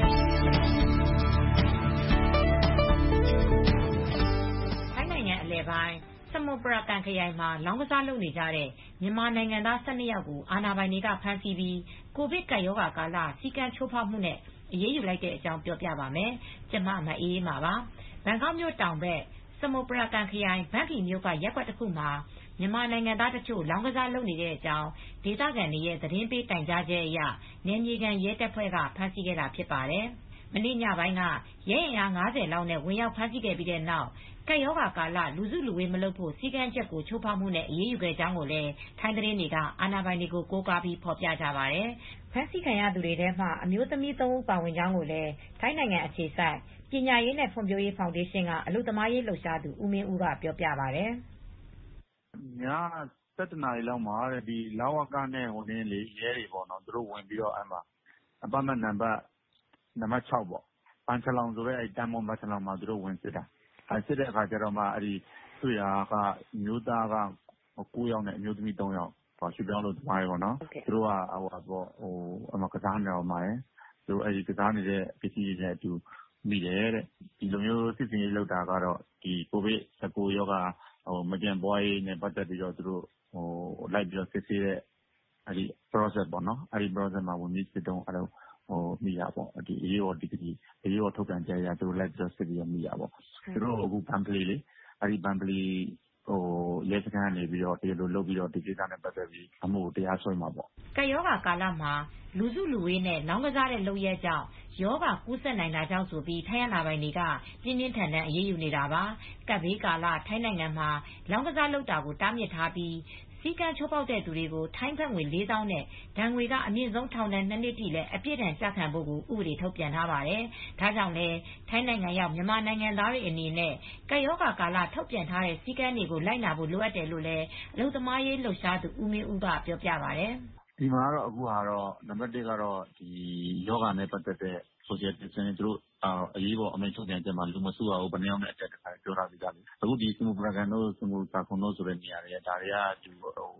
ထိုင်းနိုင်ငံအလယ်ပိုင်းစမုပရာကန်ခရိုင်မှာလောင်းကစားလုပ်နေကြတဲ့မြန်မာနိုင်ငံသား၁၂ယောက်ကိုအာဏာပိုင်တွေကဖမ်းဆီးပြီးကိုဗစ်ကပ်ရောဂါကာလစည်းကမ်းချိုးဖောက်မှုနဲ့အရေးယူလိုက်တဲ့အကြောင်းပြောပြပါမယ်။ကျမမအေးအေးမာပါ။ဘန်ကောက်မြို့တောင်ဘက်စမုပရာကန်ခရိုင်ဘန်ကီမြို့ကရပ်ကွက်တစ်ခုမှာမြန်မာနိုင်ငံသားတချို့လောင်းကစားလုပ်နေတဲ့အကြောင်းဒေသခံတွေရဲ့သတင်းပေးတိုင်ကြားချက်အရနယ်မြေခံရဲတပ်ဖွဲ့ကဖမ်းဆီးခဲ့တာဖြစ်ပါတယ်။မနေ့ညပိုင်းကရဲအင်အား၅၀လောက်နဲ့ဝင်ရောက်ဖမ်းဆီးခဲ့ပြီးတဲ့နောက်ကပ်ရောဂါကာလလူစုလူဝေးမလုပ်ဖို့စည်းကမ်းချက်ကိုချိုးဖောက်မှုနဲ့အရေးယူခဲ့ကြောင်းကိုလည်းထိုင်းသတင်းတွေကအာဏာပိုင်တွေကိုကိုးကားပြီးဖော်ပြကြပါတယ်။ဖမ်းဆီးခံရသူတွေထဲမှာအမျိုးသမီးသုံးဦးပါဝင်ကြောင်းကိုလည်းထိုင်းနိုင်ငံအခြေစိုက်ပညာရေးနဲ့ဖွံ့ဖြိုးရေးဖောင်ဒေးရှင်းကအလုပ်သမားရေးလှုပ်ရှားသူဦးမင်းဦးကပြောပြပါတယ်။ည၁၁နာရီလောက်မှာဒီလဝကနဲ့ဟိုနေလေရဲတွေပေါ့နော်သူတို့ဝင်ပြီးတော့အဲ့မှာအပတ်မဲ့နံပါတ်နံပါတ်၆ပေါ့ပန်းချလောင်ဆိုတဲ့အဲ့တန်မွန်ပန်းချလောင်မှာသူတို့ဝင်စစ်တာအဲစစ်တဲ့အခါကျတော့မှအဲ့ဒီတွေ့ရာကမျိုးသားက၉ယောက်နဲ့အမျိုးသမီး၃ယောက်ဟောရွှေပြောင်းလို့သွားရပေါ့နော်သူတို့ကဟိုပေါ့ဟိုအမကစားနေတော့မှာရယ်သူတို့အဲ့ဒီကစားနေတဲ့ပစ္စည်းတွေနဲ့အတူမိတယ်တဲ့ဒီလိုမျိုးစစ်စင်ရေးလောက်တာကတော့ဒီကိုဗစ်၁၉ရောဂါဟိုမကြံပွားရေးနဲ့ပတ်သက်ပြီးတော့သူတို့ဟိုလိုက်ပြီးတော့စစ်ဆေးတဲ့အဲ့ဒီ process ပေါ့နော်အဲ့ဒီ process မှာဝင်ပြီးစစ်တုံးအဲ့လိုဟိုမိရပေါ့ဒီအေးရောဒီဒီအေးရောထုတ်ပြန်ကြရသူတို့လိုက်ပြီးတော့စစ်ပြီးတော့မိရပေါ့သူတို့အခုဘန်ပလီလေအဲ့ဒီဘန်ပလီဟိုရဲစခန်းနေပြီးတော့ဒီလိုလုပ်ပြီးတော့ဒီကိစ္စနဲ့ပတ်သက်ပြီးအမှုတရားစွဲမှာပေါ့ကပ်ရောဂါကာလမှာလူစုလူဝေးနဲ့လောင်းကစားတဲ့လုပ်ရက်ကြောင့်ရောဂါကူးစက်နိုင်တာကြောင့်ဆိုပြီးထိုင်းအာဏာပိုင်တွေကပြင်းပြင်းထန်ထန်အရေးယူနေတာပါကပ်ဘေးကာလထိုင်းနိုင်ငံမှာလောင်းကစားလုပ်တာကိုတားမြစ်ထားပြီးစည်းကမ်းချိုးဖောက်တဲ့သူတွေကိုထိုင်းဘတ်ငွေလေးသောင်းနဲ့ဒဏ်ငွေကအမြင့်ဆုံးထောင်ဒဏ်နှစ်နှစ်ထိလည်းအပြစ်ဒဏ်ကျခံဖို့ကိုဥပဒေထုတ်ပြန်ထားပါတယ်။ဒါကြောင့်လည်းထိုင်းနိုင်ငံရောက်မြန်မာနိုင်ငံသားတွေအနေနဲ့ကပ်ရောဂါကာလထုတ်ပြန်ထားတဲ့စည်းကမ်းတွေကိုလိုက်နာဖို့လိုအပ်တယ်လို့လည်းအလုပ်သမားရေးလှုပ်ရှားသူဦးမင်းဦးကပြောပြပါတယ်။ဒီမှာကတော့အခုဟာတော့နံပါတ်၁ကတော့ဒီယောဂနဲ့ပတ်သက်တဲ့ social distancing သူတို့အရေးပေါ်အမိန့်ထုတ်ပြန်ချက်မှာလူမစုရဘူးဘယ်နှယောက်နဲ့အတက်တခါပြောထားပြီးသားလေအခုဒီစမူပရာကန်တို့စမူစာခွန်တို့ဆိုတဲ့နေရာတွေဒါတွေကဒီဟို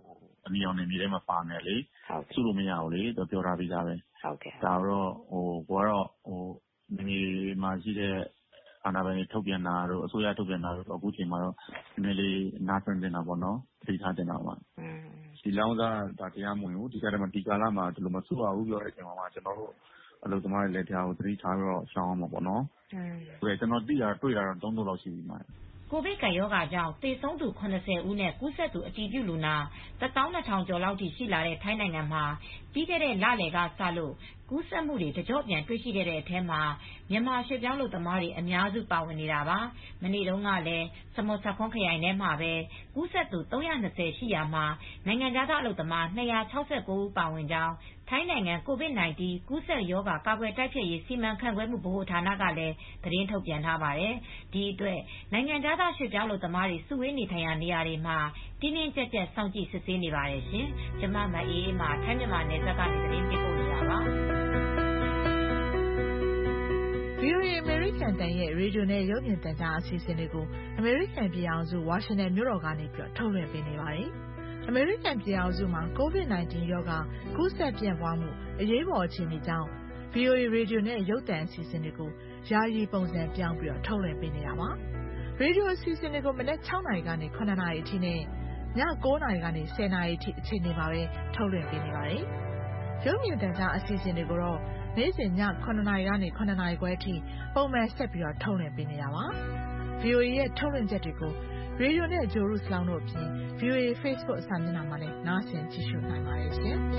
အနီရောင်နယ်မြေထဲမှာပါနေလေစုလို့မရဘူးလေသူပြောထားပြီးသားပဲဟုတ်ကဲ့ဒါတော့ဟိုကိုကတော့ဟိုဒီမှာရှိတဲ့အာဏာပိုင်ထုတ်ပြန်တာတို့အစိုးရထုတ်ပြန်တာတို့အခုချိန်မှာတော့နည်းနည်းလေးနားဆွနေတာပေါ့နော်သိထားတင်တာပါဒီလောင်းသားဒါတရားမဝင်ဘူးဒီကတည်းကဒီကာလမှာဒီလိုမဆူပါဘူးပြောတဲ့အချိန်မှာကျွန်တော်တို့အလုပ်သမားတွေလည်းတရားကိုသတိထားပြီးတော့ရှောင်းအောင်ပါပေါ့နော်ဟုတ်ကဲ့ကျွန်တော်သိတာတွေ့တာတော့သုံးလို့လောက်ရှိပြီမှာကိုဗစ်ကပ်ရောဂါကြောင့်သေဆုံးသူခုနှစ်ဆယ်ဦးနဲ့ကူးစက်သူအတည်ပြုလူနာတစ်သောင်းနှစ်ထောင်ကျော်လောက်ထိရှိလာတဲ့ထိုင်းနိုင်ငံမှာပြီးခဲ့တဲ့လလယ်ကစလို့ကူးစက်မှုတွေတကြော့ပြန်တွေ့ရှိခဲ့တဲ့အထဲမှာမြန်မာရွှေ့ပြောင်းလူသမားတွေအများစုပါဝင်နေတာပါ။မနေ့တုန်းကလည်းစမွတ်ဆာခွန်းခရိုင်ထဲမှာပဲကူးစက်သူသုံးရာနှစ်ဆယ်ရှိရာမှာနိုင်ငံခြားသားအလုပ်သမားနှစ်ရာခြောက်ဆယ်ကိုဦးပါဝင်ကြောင်းထိုင်းနိုင်ငံကိုဗစ် ၁၉ ကူးစက်ရောဂါကာကွယ်တိုက်ဖျက်ရေးစီမံခန့်ခွဲမှုဗဟိုဌာနကလည်းသတင်းထုတ်ပြန်ထားပါတယ်။ဒီအတွက်နိုင်ငံခြားသားရွှေ့ပြောင်းလူသမားတွေစုဝေးနေထိုင်ရာနေရာတွေမှာတင်းတင်းကြပ်ကြပ်စောင့်ကြည့်စစ်ဆေးနေပါတယ်ရှင်။ကျမမအေးအေးမှာထိုင်းမြန်မာနယ်စပ်ကနေသတင်းပေးပို့နေတာပါ။ဗွီအိုအေ အမေရိကန်တန်ရဲ့ရေဒီယိုနဲ့ရုပ်မြင်သံကြားအစီအစဉ်တွေကိုအမေရိကန်ပြည်ထောင်စုဝါရှင်တန်မြို့တော်ကနေပြီးထုတ်လွှင့်ပေးနေပါတယ်။အမေရိကန်ပြည်ထောင်စုမှာကိုဗစ် ၁၉ ရောဂါကူးစက်ပြန့်ပွားမှုအရေးပေါ်အခြေအနေကြောင့် ဗွီအိုအေ ရေဒီယိုနဲ့ရုပ်သံအစီအစဉ်တွေကိုယာယီပုံစံပြောင်းပြီးထုတ်လွှင့်ပေးနေတာပါ။ရေဒီယိုအစီအစဉ်တွေကိုမနက်၆နာရီကနေခုနှစ်နာရီအထိနဲ့ည၉နာရီကနေဆယ်နာရီအထိအချိန်တွေမှာပဲထုတ်လွှင့်ပေးနေပါတယ်။ရုပ်မြင်သံကြားအစီအစဉ်တွေကိုတော့နေ့စဉ်ညခုနှစ်နာရီကနေခုနှစ်နာရီခွဲအထိပုံမှန်ဆက်ပြီးတော့ထုတ်လွှင့်ပေးနေတာပါ။ ဗွီအိုအေရဲ့ထုတ်လွှင့်ချက်တွေကိုရေဒီယိုနဲ့ဂျိုရုစလောင်းတို့အပြင် ဗွီအိုအေ Facebook စာမျက်နှာမှာလည်းနားဆင်ကြည့်ရှုနိုင်ပါတယ်ရှင်။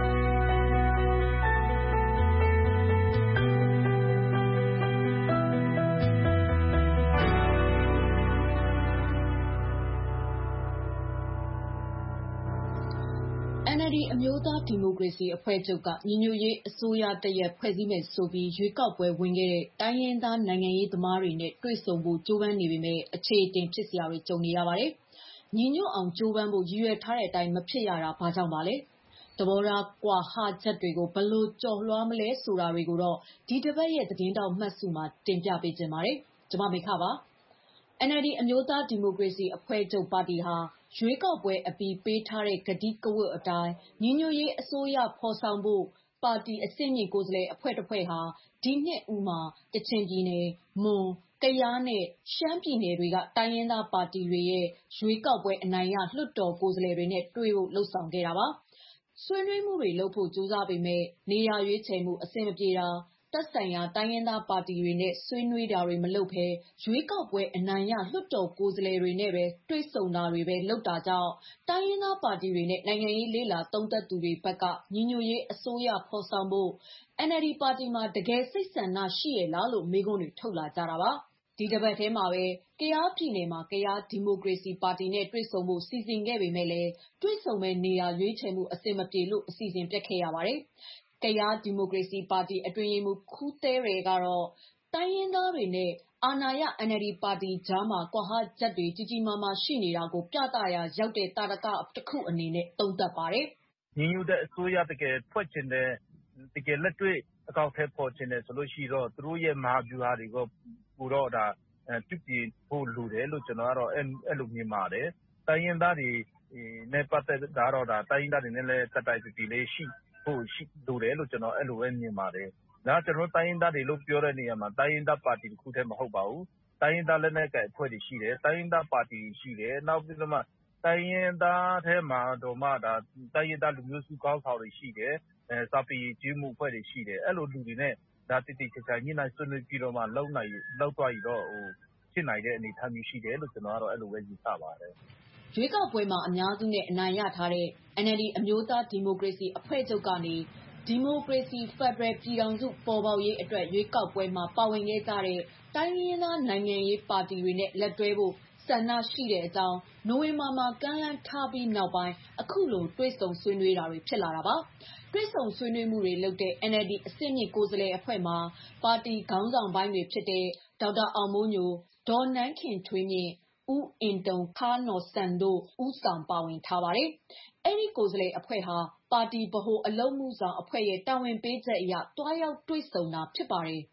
အန်အယ်လ်ဒီ အမျိုးသားဒီမိုကရေစီအဖွဲ့ချုပ်ကညီညွတ်ရေးအစိုးရတရပ်ဖွဲ့စည်းမယ်ဆိုပြီးရွေးကောက်ပွဲဝင်ခဲ့တဲ့တိုင်းရင်းသားနိုင်ငံရေးသမားတွေနဲ့တွေ့ဆုံဖို့ကြိုးပမ်းနေပေမဲ့အခြေအတင်ဖြစ်စရာတွေကြုံနေရပါတယ်။ညီညွတ်အောင်ကြိုးပမ်းဖို့ရည်ရွယ်ထားတဲ့အတိုင်းမဖြစ်ရတာဘာကြောင့်ပါလဲ။သဘောထားကွာဟချက်တွေကိုဘယ်လိုကျော်လွှားမလဲဆိုတာတွေကိုတော့ဒီတစ်ပတ်ရဲ့သတင်းတောက်မှတ်စုမှာတင်ပြပေးခြင်းပါတယ်။ကျွန်မမိခပါ။ အန်အယ်လ်ဒီ အမျိုးသားဒီမိုကရေစီအဖွဲ့ချုပ်ပါတီဟာရွေးကောက်ပွဲအပြီးပေးထားတဲ့ကတိကဝတ်အတိုင်းညီညွတ်ရေးအစိုးရဖော်ဆောင်ဖို့ပါတီအဆင့်မြင့်ကိုယ်စားလှယ်အဖွဲ့တစ်ဖွဲ့ဟာဒီနှစ်ဦးမှာကချင်ပြည်နယ်၊မွန်၊ကယားနဲ့ရှမ်းပြည်နယ်တွေကတိုင်းရင်းသားပါတီတွေရဲ့ရွေးကောက်ပွဲအနိုင်ရလွှတ်တော်ကိုယ်စားလှယ်တွေနဲ့တွေ့ဖို့လုပ်ဆောင်ခဲ့တာပါ။ဆွေးနွေးမှုတွေလုပ်ဖို့ကြိုးစားပေမဲ့နေရာရွေးချယ်မှုအဆင်မပြေတာသက်ဆိုင်ရာတိုင်းရင်းသားပါတီတွေနဲ့ဆွေးနွေးတာတွေမလုပ်ဘဲရွေးကောက်ပွဲအနိုင်ရလွှတ်တော်ကိုယ်စားလှယ်တွေနဲ့ပဲတွေ့ဆုံတာတွေပဲလုပ်တာကြောင့်တိုင်းရင်းသားပါတီတွေနဲ့နိုင်ငံရေးလေ့လာသုံးသပ်သူတွေဘက်ကညီညွတ်ရေးအစိုးရဖော်ဆောင်ဖို့ အန်အယ်လ်ဒီ ပါတီမှာတကယ်စိတ်ဆန္ဒရှိရဲ့လားလို့မေးခွန်းတွေထုတ်လာကြတာပါ။ဒီတပတ်ထဲမှာပဲကယားပြည်နယ်မှာကယားဒီမိုကရေစီပါတီနဲ့တွေ့ဆုံဖို့စီစဉ်ခဲ့ပေမဲ့လည်းတွေ့ဆုံမဲ့နေရာရွေးချယ်မှုအဆင်မပြေလို့အစီအစဉ်ပျက်ခဲ့ရပါတယ်။ကယားဒီမိုကရေစီပါတီအတွင်းရေးမှူးခူးသဲရယ်ကတော့တိုင်းရင်းသားတွေနဲ့အာဏာရ အန်အယ်လ်ဒီ ပါတီကြားမှာကွာဟချက်တွေကြီးကြီးမားမားရှိနေတာကိုပြသရာရောက်တဲ့သာဓကတစ်ခုအနေနဲ့သုံးသပ်ပါတယ်။ညီညွတ်တဲ့အစိုးရတကယ်ဖွဲ့ချင်တယ်တကယ်လက်တွေ့အကောင့်ထဲပေါ်ချင်တယ်ဆိုလို့ရှိတော့သူတို့ရဲ့မဟာဗျူဟာတွေကိုပိုတော့ဒါပြုပြင်ဖို့လိုတယ်လို့ကျွန်တော်ကတော့အဲ့လိုမြင်ပါတယ်တိုင်းရင်းသားတွေနဲ့ပတ်သက်တာတော့ဒါတိုင်းရင်းသားတွေနဲ့လည်းတက်တိုက်ပြီလေးရှိဖို့ရှိလိုတယ်လို့ကျွန်တော်အဲ့လိုပဲမြင်ပါတယ်ဒါကျွန်တော်တိုင်းရင်းသားတွေလို့ပြောတဲ့နေရာမှာတိုင်းရင်းသားပါတီတစ်ခုတည်းမဟုတ်ပါဘူးတိုင်းရင်းသားလက်နက်ကိုင်အဖွဲ့တွေရှိတယ်တိုင်းရင်းသားပါတီရှိတယ်နောက်ပြီးတော့မှတိုင်းရင်းသားထဲမှာတော့မှဒါတိုင်းရင်းသားလူမျိုးစုကောင်းဆောင်တွေရှိတယ်အဲစာပေကျွေးမှုအဖွဲ့တွေရှိတယ်အဲ့လိုလူတွေနဲ့ဒါတိတိကျကျညှိနှိုင်းဆွေးနွေးပြီးတော့မှလုံနိုင်လောက်သွားပြီးတော့ဟိုဖြစ်နိုင်တဲ့အနေအထားမျိုးရှိတယ်လို့ကျွန်တော်ကတော့အဲ့လိုပဲယူဆပါတယ်ရွေးကောက်ပွဲမှာအများစုနဲ့အနိုင်ရထားတဲ့ အန်အယ်လ်ဒီ အမျိုးသားဒီမိုကရေစီအဖွဲ့ချုပ်ကနေဒီမိုကရေစီဖက်ဒရယ်ပြည်ထောင်စုပေါ်ပေါက်ရေးအတွက်ရွေးကောက်ပွဲမှာပါဝင်ခဲ့ကြတဲ့တိုင်းရင်းသားနိုင်ငံရေးပါတီတွေနဲ့လက်တွဲဖို့ဆန္ဒရှိတဲ့အကြောင်းနိုဝင်ဘာမှာကမ်းလှမ်းထားပြီးနောက်ပိုင်းအခုလိုတွေ့ဆုံဆွေးနွေးတာတွေဖြစ်လာတာပါတွေ့ဆုံဆွေးနွေးမှုတွေလုပ်တဲ့ အန်အယ်လ်ဒီ အဆင့်မြင့်ကိုယ်စားလှယ်အဖွဲ့မှာပါတီခေါင်းဆောင်ပိုင်းတွေဖြစ်တဲ့ဒေါက်တာအောင်မိုးညိုဒေါ်နန်းခင်ထွေးမြင့်ဦးအင်တုံခါနော်ဆန်တို့ဦးဆောင်ပါဝင်ထားပါတယ်။အဲဒီကိုယ်စားလှယ်အဖွဲ့ဟာပါတီဗဟိုအလုပ်မှုဆောင်အဖွဲ့ရဲ့တာဝန်ပေးချက်အရတွားရောက်တွေ့ဆုံတာဖြစ်ပါတယ်။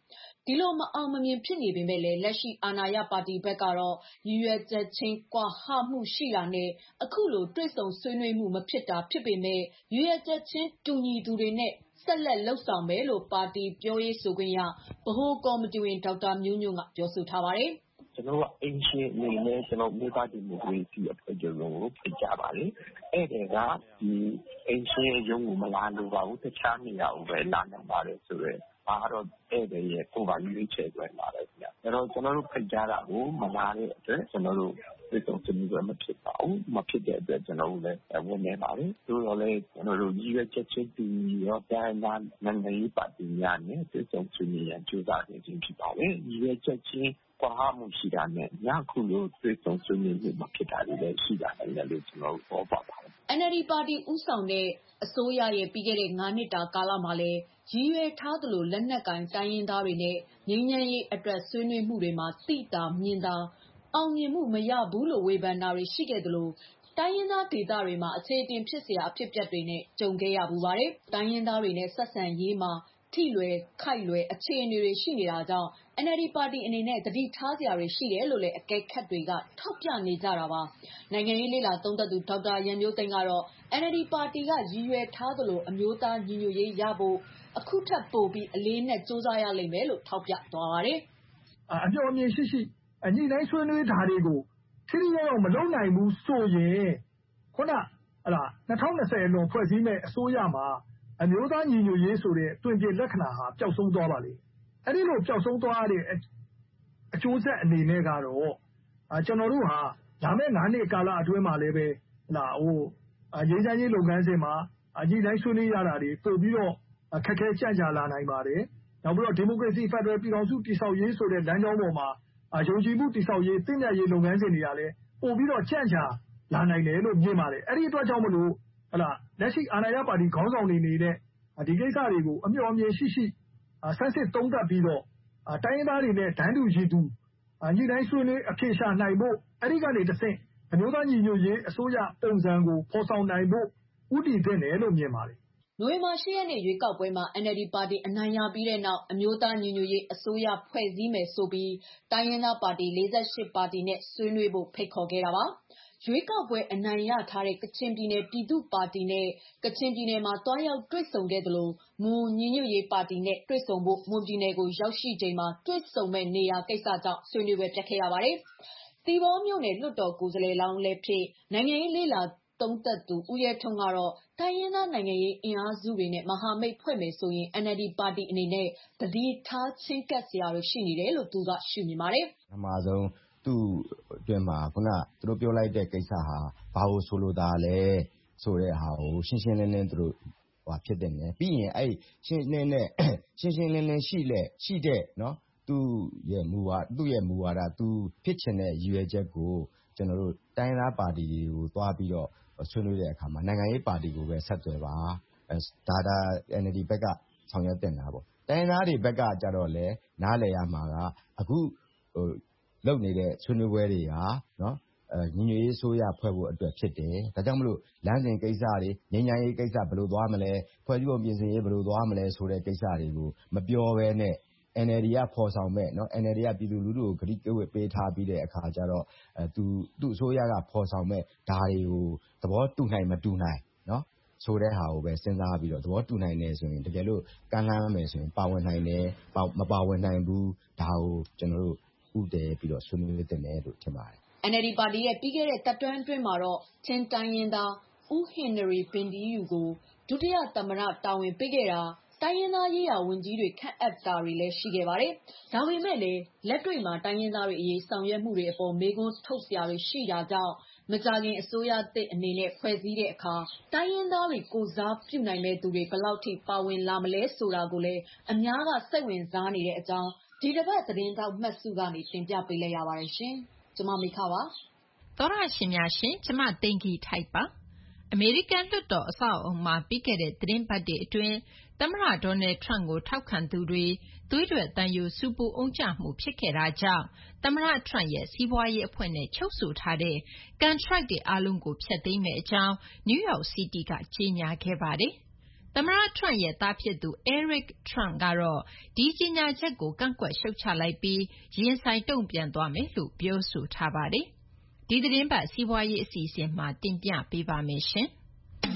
ဒီလိုမအောင်မမြင်ဖြစ်နေပေမဲ့လည်းလက်ရှိအာဏာရပါတီဘက်ကတော့ရည်ရွယ်ချက်ချင်းကွာဟမှုရှိတာနဲ့အခုလိုတွေ့ဆုံဆွေးနွေးမှုမဖြစ်တာဖြစ်ပေမဲ့ရည်ရွယ်ချက်ချင်းတူညီသူတွေနဲ့ဆက်လက်လှုပ်ဆောင်မယ်လို့ပါတီပြောရေးဆိုခွင့်ရဗဟိုကော်မတီဝင်ဒေါက်တာမျိုးညွန့်ကပြောဆိုထားပါတယ်။ကျွန်တော်ကအင်ရှင်အနေနဲ့ကျွန်တော်မြို့သားဒီမိုကရေစီအဖွဲ့ချုပ်ကိုဖိတ်ကြားပါတယ်။အဲ့ဒါကဒီအင်ရှင်ရုံးကိုမလာလို့ပါဘူးတခြားနေရာကိုပဲလာနေပါတယ်ဆိုတော့အားတော့အဲ့ဒါရဲ့ကိုယ်ပါရွေးချယ်ခွင့်လာတယ်ခင်ဗျ။အဲ့တော့ကျွန်တော်တို့ဖိတ်ကြားတာကိုမလာတဲ့အတွက်ကျွန်တော်တို့ဒီတော့ကျွန်တော်တို့မဖြစ်ပါဘူး။မဖြစ်တဲ့အတွက်ကျွန်တော်တို့လည်းဝင်နေပါတယ်။တို့တော့လည်းကျွန်တော်တို့ရည်ရွယ်ချက်ချင်းတူရောတိုင်းနာနိုင်ငံရေးပါတီများနဲ့ဒီတော့ဆွေးနွေးရန်ကြိုးစားနေခြင်းဖြစ်ပါတယ်။ရည်ရွယ်ချက်ချင်းကွာဟမှုရှိတာနဲ့ညခုလိုတွေ့ဆုံဆွေးနွေးမှုမဖြစ်တာတွေလည်းရှိတာလည်းလို့ကျွန်တော်တို့ပြောပါပါတယ်။ N L D ပါတီဦးဆောင်တဲ့အစိုးရရဲ့ပြီးခဲ့တဲ့၅နှစ်တာကာလမှာလည်းရည်ရွယ်ထားသလိုလက်နက်ကင်တိုင်းရင်းသားတွေနဲ့ငြိမ်းချမ်းရေးအတွက်ဆွေးနွေးမှုတွေမှာတိတာမြင်တာအောင်မြင်မှုမရဘူးလို့ဝေဖန်တာတွေရှိခဲ့သလိုတိုင်းရင်းသားဒေသတွေမှာအခြေအတင်ဖြစ်เสียအဖြစ်အပျက်တွေနဲ့ကြုံခဲ့ရပူပါတယ်။တိုင်းရင်းသားတွေနဲ့ဆက်ဆံရေးမှာထိလွယ်ခိုက်လွယ်အခြေအနေတွေရှိနေတာကြောင့် N L D ပါတီအနေနဲ့တတိထားစရာတွေရှိတယ်လို့လည်းအကဲခတ်တွေကထောက်ပြနေကြတာပါ။နိုင်ငံရေးလေလာသုံးသပ်သူဒေါက်တာရန်မျိုးသိန်းကတော့ N L D ပါတီကရည်ရွယ်ထားသလိုအမျိုးသားညီညွတ်ရေးရဖို့အခုထပ်ပိုပြီးအလေးနဲ့စူးစမ်းရလိမ့်မယ်လို့ထောက်ပြသွားပါတယ်။အပြောအမြင်ရှိရှိအညီတိုင်းဆွေးနွေးတာတွေကိုထိထိရောက်ရောက်မလုပ်နိုင်ဘူးဆိုရင်ခုနဟလာ၂၀၂၀အလွန်ဖွဲ့စည်းမဲ့အစိုးရမှာအမျိုးသားညီညွတ်ရေးဆိုတဲ့တွင်ပြလက္ခဏာဟာပျောက်ဆုံးသွားပါလေ။အဲ့ဒီလိုပျောက်ဆုံးသွားတဲ့အကျိုးဆက်အနေနဲ့ကတော့ကျွန်တော်တို့ဟာလာမယ့်၅နှစ်ကာလအတွင်းမှာလည်းပဲဟလာဟိုရေးချမ်းရေးလုပ်ငန်းစဉ်မှာအညီတိုင်းဆွေးနွေးရတာတွေပို့ပြီးတော့ခက်ခဲကြန့်ကြာလာနိုင်ပါတယ်။နောက်ပြီးတော့ဒီမိုကရေစီဖက်ဒရယ်ပြည်ထောင်စုတည်ဆောက်ရေးဆိုတဲ့လမ်းကြောင်းပေါ်မှာယုံကြည်မှုတည်ဆောက်ရေးတည်မြဲရေးလုပ်ငန်းစဉ်တွေကလည်းပို့ပြီးတော့ကြန့်ကြာလာနိုင်တယ်လို့မြင်ပါတယ်။အဲ့ဒီအတွက်ကြောင့်မလို့ဟလာလက်ရှိအာဏာရပါတီခေါင်းဆောင်တွေနေတဲ့ဒီကိစ္စတွေကိုအမျှော်အမြင်ရှိရှိဆန်းစစ်သုံးသပ်ပြီးတော့တိုင်းရင်းသားတွေနဲ့ဒန်းတူရည်တူညီတိုင်းဆွေးနွေးအဖြေရှာနိုင်ဖို့အဲ့ဒီကနေတစ်ဆင့်အမျိုးသားညီညွတ်ရေးအစိုးရပုံစံကိုဖော်ဆောင်နိုင်ဖို့ဥတည်တဲ့တယ်လို့မြင်ပါတယ်။နိုဝင်ဘာ၈ရက်နေ့ရွေးကောက်ပွဲမှာ N L D ပါတီအနိုင်ရပြီးတဲ့နောက်အမျိုးသားညီညွတ်ရေးအစိုးရဖွဲ့စည်းမယ်ဆိုပြီးတိုင်းရင်းသားပါတီ၄၈ပါတီနဲ့ဆွေးနွေးဖို့ဖိတ်ခေါ်ခဲ့တာပါ။ရွေးကောက်ပွဲအနိုင်ရထားတဲ့ကချင်ပြည်နယ်ပြည်သူ့ပါတီနဲ့ကချင်ပြည်နယ်မှာတွားရောက်တွေ့ဆုံခဲ့သလိုမွန်ညီညွတ်ရေးပါတီနဲ့တွေ့ဆုံဖို့မွန်ပြည်နယ်ကိုရောက်ရှိချိန်မှာတွေ့ဆုံမဲ့နေရာကိစ္စကြောင့်ဆွေးနွေးပွဲပြတ်ခဲ့ရပါတယ်။သီပေါမြို့နယ်လွှတ်တော်ကိုယ်စားလှယ်လောင်းလည်းဖြစ်နိုင်ငံရေးလေလာသုံးသပ်သူဦးရဲထွန်းကတော့တိုင်းရင်းသားနိုင်ငံရေးအင်အားစုတွေနဲ့မဟာမိတ်ဖွဲ့မယ်ဆိုရင် N L D ပါတီအနေနဲ့တတိထားချင်းကပ်စရာတွေရှိနေတယ်လို့သူကရှုမြင်ပါတယ်။ပထမဆုံးသူ့အတွင်းမှာခုနသူတို့ပြောလိုက်တဲ့ကိစ္စဟာဘာလို့ဆိုလိုတာလဲဆိုတဲ့ဟာကိုရှင်းရှင်းလင်းလင်းသူတို့ဟိုဖြစ်တဲ့နေပြီးရင်အဲ့ရှင်းလင်းတဲ့ရှင်းရှင်းလင်းလင်းရှိလက်ရှိတဲ့နော်သူ့ရဲ့မူဝါသူ့ရဲ့မူဝါဒသူဖြစ်ချင်တဲ့ရည်ရွယ်ချက်ကိုကျွန်တော်တို့တိုင်းသားပါတီတွေကိုတွားပြီးတော့ဆွေးနွေးတဲ့အခါမှာနိုင်ငံရေးပါတီကိုပဲဆက်သွယ်ပါဒါဒါ N L D ဘက်ကဆောင်ရွက်တင်တာပေါ့တိုင်းသားတွေဘက်ကကြတော့လေနားလည်ရမှာကအခုဟိုလုပ်နေတဲ့ဆွေးနွေးပွဲတွေဟာနော်ညီညွတ်ရေးဆိုရဖွဲ့ဖို့အတွက်ဖြစ်တယ်ဒါကြောင့်မလို့လမ်းစဉ်ကိစ္စတွေငြိမ်းချမ်းရေးကိစ္စဘယ်လိုသွားမလဲဖွဲ့စည်းပုံပြင်ဆင်ရေးဘယ်လိုသွားမလဲဆိုတဲ့ကိစ္စတွေကိုမပြောဘဲနဲ့ N L D ကဖော်ဆောင်မဲ့နော် N L D ကပြည်သူလူထုကိုဂရုကဝတ်ပေးထားပြီးတဲ့အခါကျတော့အဲသူသူ့အစိုးရကဖော်ဆောင်မဲ့ဒါတွေကိုသဘောတူနိုင်မတူနိုင်နော်ဆိုတဲ့ဟာကိုပဲစဉ်းစားပြီးတော့သဘောတူနိုင်တယ်ဆိုရင်တကယ်လို့ကမ်းလှမ်းမယ်ဆိုရင်ပါဝင်နိုင်တယ်မပါဝင်နိုင်ဘူးဒါကိုကျွန်တော်တို့ဥတည်ပြီးတော့ဆွေးနွေးတင်တယ်လို့ထင်ပါတယ်။ N L D ပါတီရဲ့ပြီးခဲ့တဲ့တပ်တွန်းအတွင်းမှာတော့ချင်းတိုင်းရင်းသားဦးဟင်နရီပင်ဒီယူကိုဒုတိယသမ္မတတာဝန်ပေးခဲ့တာတိုင်းရင်းသားရေးရာဝန်ကြီးတွေခန့်အပ်တာတွေလည်းရှိခဲ့ပါတယ်။ဒါပေမဲ့လည်းလက်တွေ့မှာတိုင်းရင်းသားတွေအရေးဆောင်ရွက်မှုတွေအပေါ်မေးခွန်းထုတ်စရာတွေရှိတာကြောင့်မကြခင်အစိုးရသစ်အနေနဲ့ဖွဲ့စည်းတဲ့အခါတိုင်းရင်းသားတွေကိုစားပြုနိုင်မဲ့သူတွေဘယ်လောက်ထိပါဝင်လာမလဲဆိုတာကိုလည်းအများကစိတ်ဝင်စားနေတဲ့အကြောင်းဒီတစ်ပတ်သတင်းတောက်မှတ်စုကနေတင်ပြပေးလိုက်ရပါတယ်ရှင်။ကျွန်မမိခပါ။သောရရှင်များရှင်ကျွန်မသိင်္ဂီထိုက်ပါ။အမေရိကန်လွှတ်တော်အဆောက်အအုံမှာပြီးခဲ့တဲ့သတင်းပတ်တွေအတွင်းသမ္မတဒေါ်နယ်ထရန့်ကိုထောက်ခံသူတွေသွေးထွက်သံယိုဆူပူအုံကြမှုဖြစ်ခဲ့တာကြောင့်သမ္မတထရန့်ရဲ့စီးပွားရေးအဖွဲ့နဲ့ချုပ်ဆိုထားတဲ့ကန်ထရိုက်တွေအားလုံးကိုဖျက်သိမ်းမယ့်အကြောင်းနယူးယောက်စီးတီးကကြေညာခဲ့ပါတယ်။သမ္မတ Trump ရဲ့သားဖြစ်သူ Eric Trump ကတော့ဒီကြေညာချက်ကိုကန့်ကွက်ရှုတ်ချလိုက်ပြီးရင်ဆိုင်တုံ့ပြန်သွားမယ်လို့ပြောဆိုထားပါတယ်။ဒီသတင်းပတ်စီးပွားရေးအစီအစဉ်မှာတင်ပြပေးပါမယ်ရှင်။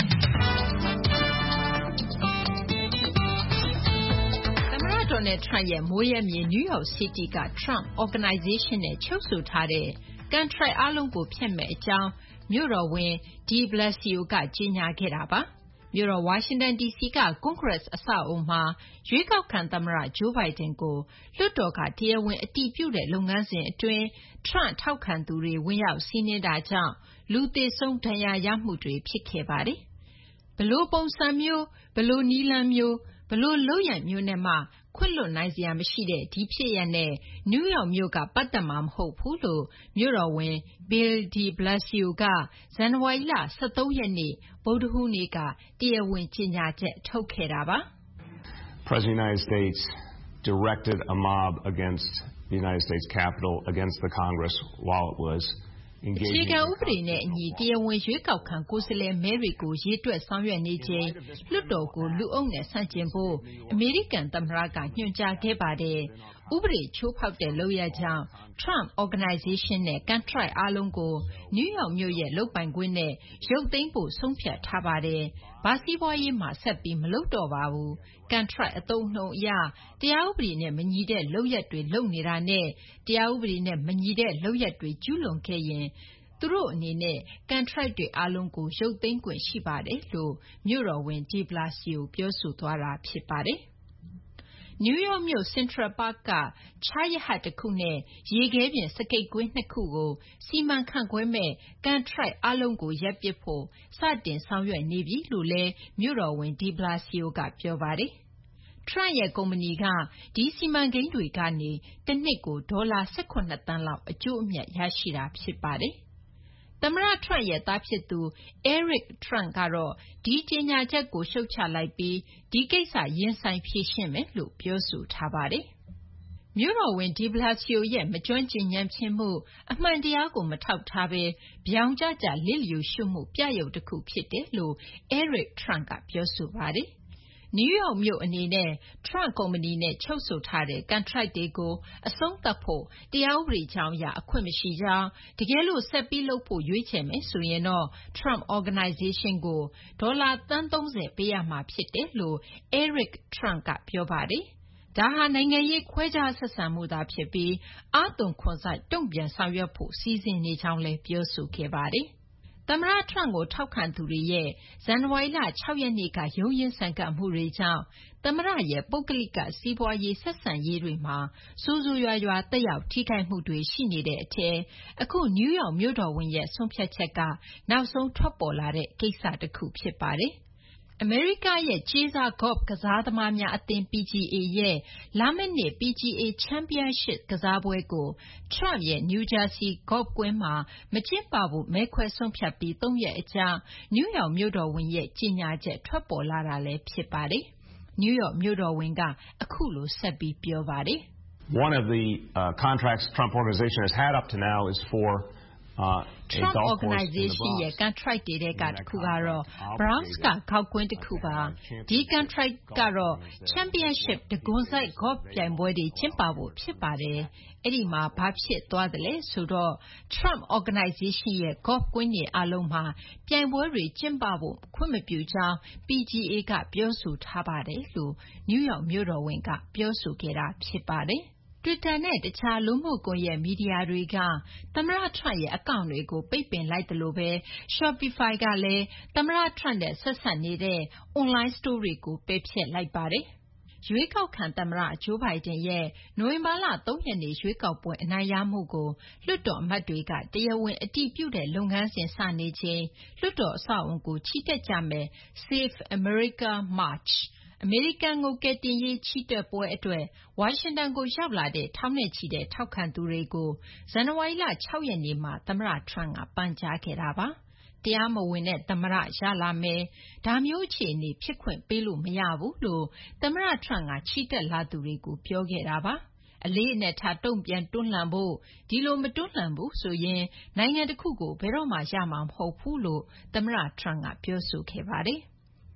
Donald Trump ရဲ့မိုးရဲမြေ New York City က Trump Organization နဲ့ချုပ်ဆိုထားတဲ့ကန်ထရိုက်အားလုံးကိုဖျက်မယ့်အကြောင်းမြို့တော်ဝန် de Blasio ကကြေညာခဲ့တာပါ။မြို့တော်ဝါရှင်တန် ဒီစီက Congress အဆောက်အအုံမှာရွေးကောက်ခံသမ္မတ Joe Biden ကိုလွှတ်တော်ကတရားဝင်အတည်ပြုတဲ့လုပ်ငန်းစဉ်အတွင်း Trump ထောက်ခံသူတွေဝင်ရောက်စီးနင်းတာကြောင့်လူသေဆုံးဒဏ်ရာရမှုတွေဖြစ်ခဲ့ပါတယ်။ဘလို့ပုံစံမျိုးဘလို့နီလန်းမျိုးဘလို့လုပ်ရမျိုးနဲ့မှခွင့်လွတ်နိုင်စရာမရှိတဲ့ဒီဖြစ်ရပ်နဲ့နယူးယောက်မြို့ကပတ်သက်မှာမဟုတ်ဘူးလို့မြို့တော်ဝန် Bill de Blasio ကဇန်နဝါရီလ၁၃ရက်နေ့ဗုဒ္ဓဟူးနေ့ကတရားဝင်ကြေညာချက်ထုတ်ခဲ့တာပါ။ President of the United States directed a mob against the United States Capitol against the Congress while it was အခြေခံဥပဒေနဲ့အညီတရားဝင်ရွေးကောက်ခံကိုယ်စားလှယ်မဲတွေကိုရေတွက်ဆောင်ရွက်နေချိန်လွှတ်တော်ကိုလူအုပ်နဲ့ဆန့်ကျင်ဖို့အမေရိကန်သမ္မတကညွှန်ကြားခဲ့ပါတယ်။ဥပဒေချိုးဖောက်တဲ့လုပ်ရပ်ကြောင့် Trump Organization နဲ့ကန်ထရိုက်အားလုံးကိုနယူးယောက်မြို့ရဲ့လုပ်ပိုင်ခွင့်နဲ့ရုပ်သိမ်းဖို့ဆုံးဖြတ်ထားပါတယ်။ဘာစီးပွားရေးမှာဆက်ပြီးမလုပ်တော့ပါဘူး။ကန်ထရိုက်အသုံးနှုန်းအရတရားဥပဒေနဲ့မညီတဲ့လုပ်ရပ်တွေလုပ်နေတာနဲ့တရားဥပဒေနဲ့မညီတဲ့လုပ်ရပ်တွေကျူးလွန်ခဲ့ရင်သူတို့အနေနဲ့ကန်ထရိုက်တွေအားလုံးကိုရုပ်သိမ်းခွင့်ရှိပါတယ်လို့မြို့တော်ဝန် de Blasio ပြောဆိုသွားတာဖြစ်ပါတယ်။နယူးယောက်မြို့ Central Park ကချားရဟတ်တခုနဲ့ရေခဲပြင်စကိတ်ကွင်းနှစ်ခုကိုစီမံခန့်ခွဲမဲ့ကန်ထရိုက်အားလုံးကိုရပ်ပစ်ဖို့စတင်ဆောင်ရွက်နေပြီလို့လည်းမြို့တော်ဝန် de Blasio ကပြောပါတယ်။ Trump ရဲ့ကုမ္ပဏီကဒီစီမံကိန်းတွေကနေတနှစ်ကိုဒေါ်လာ၁၇သန်းလောက်အကျိုးအမြတ်ရရှိတာဖြစ်ပါတယ်။သမ္မတ Trump ရဲ့သားဖြစ်သူ Eric Trump ကတော့ဒီကြေညာချက်ကိုရှုတ်ချလိုက်ပြီးဒီကိစ္စရင်ဆိုင်ဖြေရှင်းမယ်လို့ပြောဆိုထားပါတယ်။မြို့တော်ဝန် de Blasio ရဲ့မကျွမ်းကျင်ဉာဏ်ဖျင်းမှုအမှန်တရားကိုမထောက်ထားဘဲဗြောင်ကျကျလစ်လျူရှုမှုပြယုဂ်တစ်ခုဖြစ်တယ်လို့ Eric Trump ကပြောဆိုပါတယ်။နယူးယောက်မြို့အနေနဲ့ Trump ကုမ္ပဏီနဲ့ချုပ်ဆိုထားတဲ့ကန်ထရိုက်တွေကိုအဆုံးသတ်ဖို့တရားဥပဒေကြောင်းအရအခွင့်မရှိကြောင်းတကယ်လို့ဆက်ပြီးလုပ်ဖို့ရွေးချယ်မယ်ဆိုရင်တော့ Trump Organization ကိုဒေါ်လာသန်းသုံးဆယ်ပေးရမှာဖြစ်တယ်လို့ Eric Trump ကပြောပါတယ်။ဒါဟာနိုင်ငံရေးခွဲခြားဆက်ဆံမှုသာဖြစ်ပြီးအားသွန်ခွန်စိုက်တုံ့ပြန်ဆောင်ရွက်ဖို့စီစဉ်နေကြောင်းလည်းပြောဆိုခဲ့ပါတယ်။သမ္မတ Trump ကိုထောက်ခံသူတွေရဲ့ဇန်နဝါရီလ၆ရက်နေ့ကရုန်းရင်းဆန်ခတ်မှုတွေကြောင့်သမ္မတရဲ့ပုဂ္ဂလိကစီးပွားရေးဆက်ဆံရေးတွေမှာဆိုးဆိုးရွားရွားသက်ရောက်ထိခိုက်မှုတွေရှိနေတဲ့အထဲအခုနယူးယောက်မြို့တော်ဝန်ရဲ့ဆုံးဖြတ်ချက်ကနောက်ဆုံးထွက်ပေါ်လာတဲ့ကိစ္စတစ်ခုဖြစ်ပါတယ်။အမေရိကရဲ့ကြေးစားဂေါ့ဖ်ကစားသမားများအသင်း P G A ရဲ့လာမယ့်နှစ် P G A Championship ကစားပွဲကို Trump ရဲ့ New Jersey ဂေါ့ဖ်ကွင်းမှာမကျင်းပဖို့မဲခွဲဆုံးဖြတ်ပြီးသုံးရက်အကြာနယူးယောက်မြို့တော်ဝန်ရဲ့ကြေညာချက်ထွက်ပေါ်လာတာလည်းဖြစ်ပါတယ်။နယူးယောက်မြို့တော်ဝန်ကအခုလိုဆက်ပြီးပြောပါတယ်။ One of the uh, contracts Trump Organization has had up to now is for uh, Trump Organization ရဲ့ contract တွေထဲကတစ်ခုကတော့ Bronx ကဂေါက်ကွင်းတစ်ခုပါဒီ contract ကတော့ Championship တကွန်စိုက် golf ပြိုင်ပွဲတွေကျင်းပဖို့ဖြစ်ပါတယ်အဲ့ဒီမှာဘာဖြစ်သွားတယ်လဲဆိုတော့ Trump Organization ရဲ့ golf ကွင်းတွေအားလုံးမှာပြိုင်ပွဲတွေကျင်းပဖို့ခွင့်မပြုကြောင်း P G A ကပြောဆိုထားပါတယ်လို့ New York မြို့တော်ဝန်ကပြောဆိုခဲ့တာဖြစ်ပါတယ်Twitter နဲ့တခြားလူမှုကွန်ရက်မီဒီယာတွေကသမ္မတ Trump ရဲ့အကောင့်တွေကိုပိတ်ပင်လိုက်သလိုပဲ Shopify ကလည်းသမ္မတ Trump နဲ့ဆက်စပ်နေတဲ့ Online Store တွေကိုပယ်ဖျက်လိုက်ပါတယ်။ရွေးကောက်ခံသမ္မတ Joe Biden ရဲ့နိုဝင်ဘာလသုံးရက်နေ့ရွေးကောက်ပွဲအနိုင်ရမှုကိုလွှတ်တော်အမတ်တွေကတရားဝင်အတည်ပြုတဲ့လုပ်ငန်းစဉ်စနေချိန်လွှတ်တော်အဆောက်အအုံကိုချီတက်ကြမယ့် Save America Marchအမေရိကန်ကိုကယ်တင်ရေးချီတက်ပွဲအတွက်ဝါရှင်တန်ကိုရောက်လာတဲ့ထောင်နဲ့ချီတဲ့ထောက်ခံသူတွေကိုဇန်နဝါရီလ၆ရက်နေ့မှာသမ္မတ Trump ကပန်ကြားခဲ့တာပါ။တရားမဝင်တဲ့သမ္မတရလာမယ်။ဒါမျိုးအခြေအနေဖြစ်ခွင့်ပေးလို့မရဘူးလို့သမ္မတ Trump ကချီတက်လာသူတွေကိုပြောခဲ့တာပါ။အလေးအနက်ထားတုံ့ပြန်တွန်းလှန်ဖို့ဒီလိုမတွန်းလှန်ဘူးဆိုရင်နိုင်ငံတစ်ခုကိုဘယ်တော့မှရမှာမဟုတ်ဘူးလို့သမ္မတ Trump ကပြောဆိုခဲ့ပါတယ်။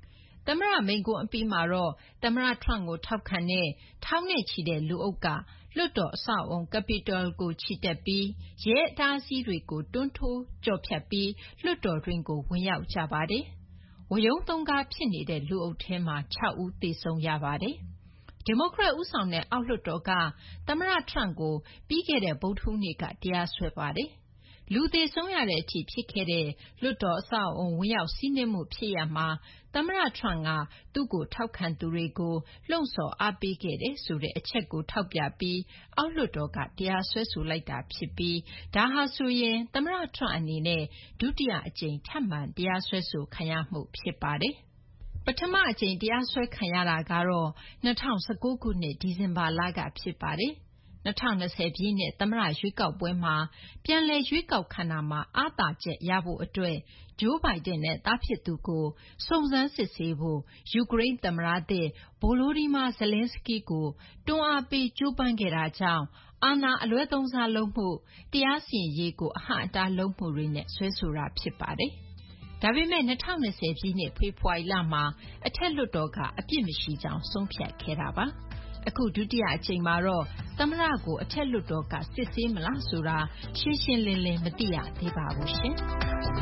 သမ္မတမိန့်ခွန်းအပြီးမှာတော့သမ္မတ Trump ကိုထောက်ခံတဲ့ထောင်နဲ့ချီတဲ့လူအုပ်ကလွှတ်တော်အဆောက်အအုံ Capitol ကိုချီတက်ပြီးရဲအတားအဆီးတွေကိုတွန်းထိုးကျော်ဖြတ်ပြီးလွှတ်တော်တွင်းကိုဝင်ရောက်ကြပါတယ်။ဝရုန်းသုန်းကားဖြစ်နေတဲ့လူအုပ်ထဲမှာ၆ဦးသေဆုံးရပါတယ်။ဒီမိုကရက်ဦးဆောင်တဲ့အောက်လွှတ်တော်ကသမ္မတ Trump ကိုပြီးခဲ့တဲ့ဗုဒ္ဓဟူးနေ့ကတရားစွဲပါတယ်။လူသေဆုံးရတဲ့အထိဖြစ်ခဲ့တဲ့လွှတ်တော်အဆောက်အအုံဝင်ရောက်စီးနင်းမှုဖြစ်ရပ်မှာသမ္မတ Trump ကသူ့ကိုထောက်ခံသူတွေကိုလှုံ့ဆော်အားပေးခဲ့တယ်ဆိုတဲ့အချက်ကိုထောက်ပြပြီးအောက်လွှတ်တော်ကတရားစွဲဆိုလိုက်တာဖြစ်ပြီးဒါဟာဆိုရင်သမ္မတ Trump အနေနဲ့ဒုတိယအကြိမ်ထပ်မံတရားစွဲဆိုခံရမှုဖြစ်ပါတယ်။ပထမအကြိမ်တရားစွဲခံရတာကတော့၂၀၁၉ခုနှစ်ဒီဇင်ဘာလကဖြစ်ပါတယ်။၂၀၂၀ပြည့်နှစ်သမ္မတရွေးကောက်ပွဲမှာပြန်လည်ရွေးကောက်ခံတာမှာအားသာချက်ရဖို့အတွက်ဂျိုးဘိုင်ဒန်နဲ့သားဖြစ်သူကိုစုံစမ်းစစ်ဆေးဖို့ယူကရိန်းသမ္မတသစ်ဗိုလိုဒီမာဇလင်းစကီးကိုတွန်းအားပေးကြိုးပမ်းခဲ့တာကြောင့်အာဏာအလွဲသုံးစားလုပ်မှုတရားစီရင်ရေးကိုအဟန့်အတားလုပ်မှုတွေနဲ့စွဲဆိုတာဖြစ်ပါတယ်။ဒါပေမဲ့၂၀၂၀ပြည့်နှစ်ဖေဖော်ဝါရီလမှာအထက်လွှတ်တော်ကအပြစ်မရှိကြောင်းဆုံးဖြတ်ခဲ့တာပါ။အခုဒုတိယအကြိမ်မှာတော့သမ္မတကိုအထက်လွှတ်တော်ကစစ်ဆေးမလားဆိုတာရှင်းရှင်းလင်းလင်းမသိရသေးပါဘူးရှင်။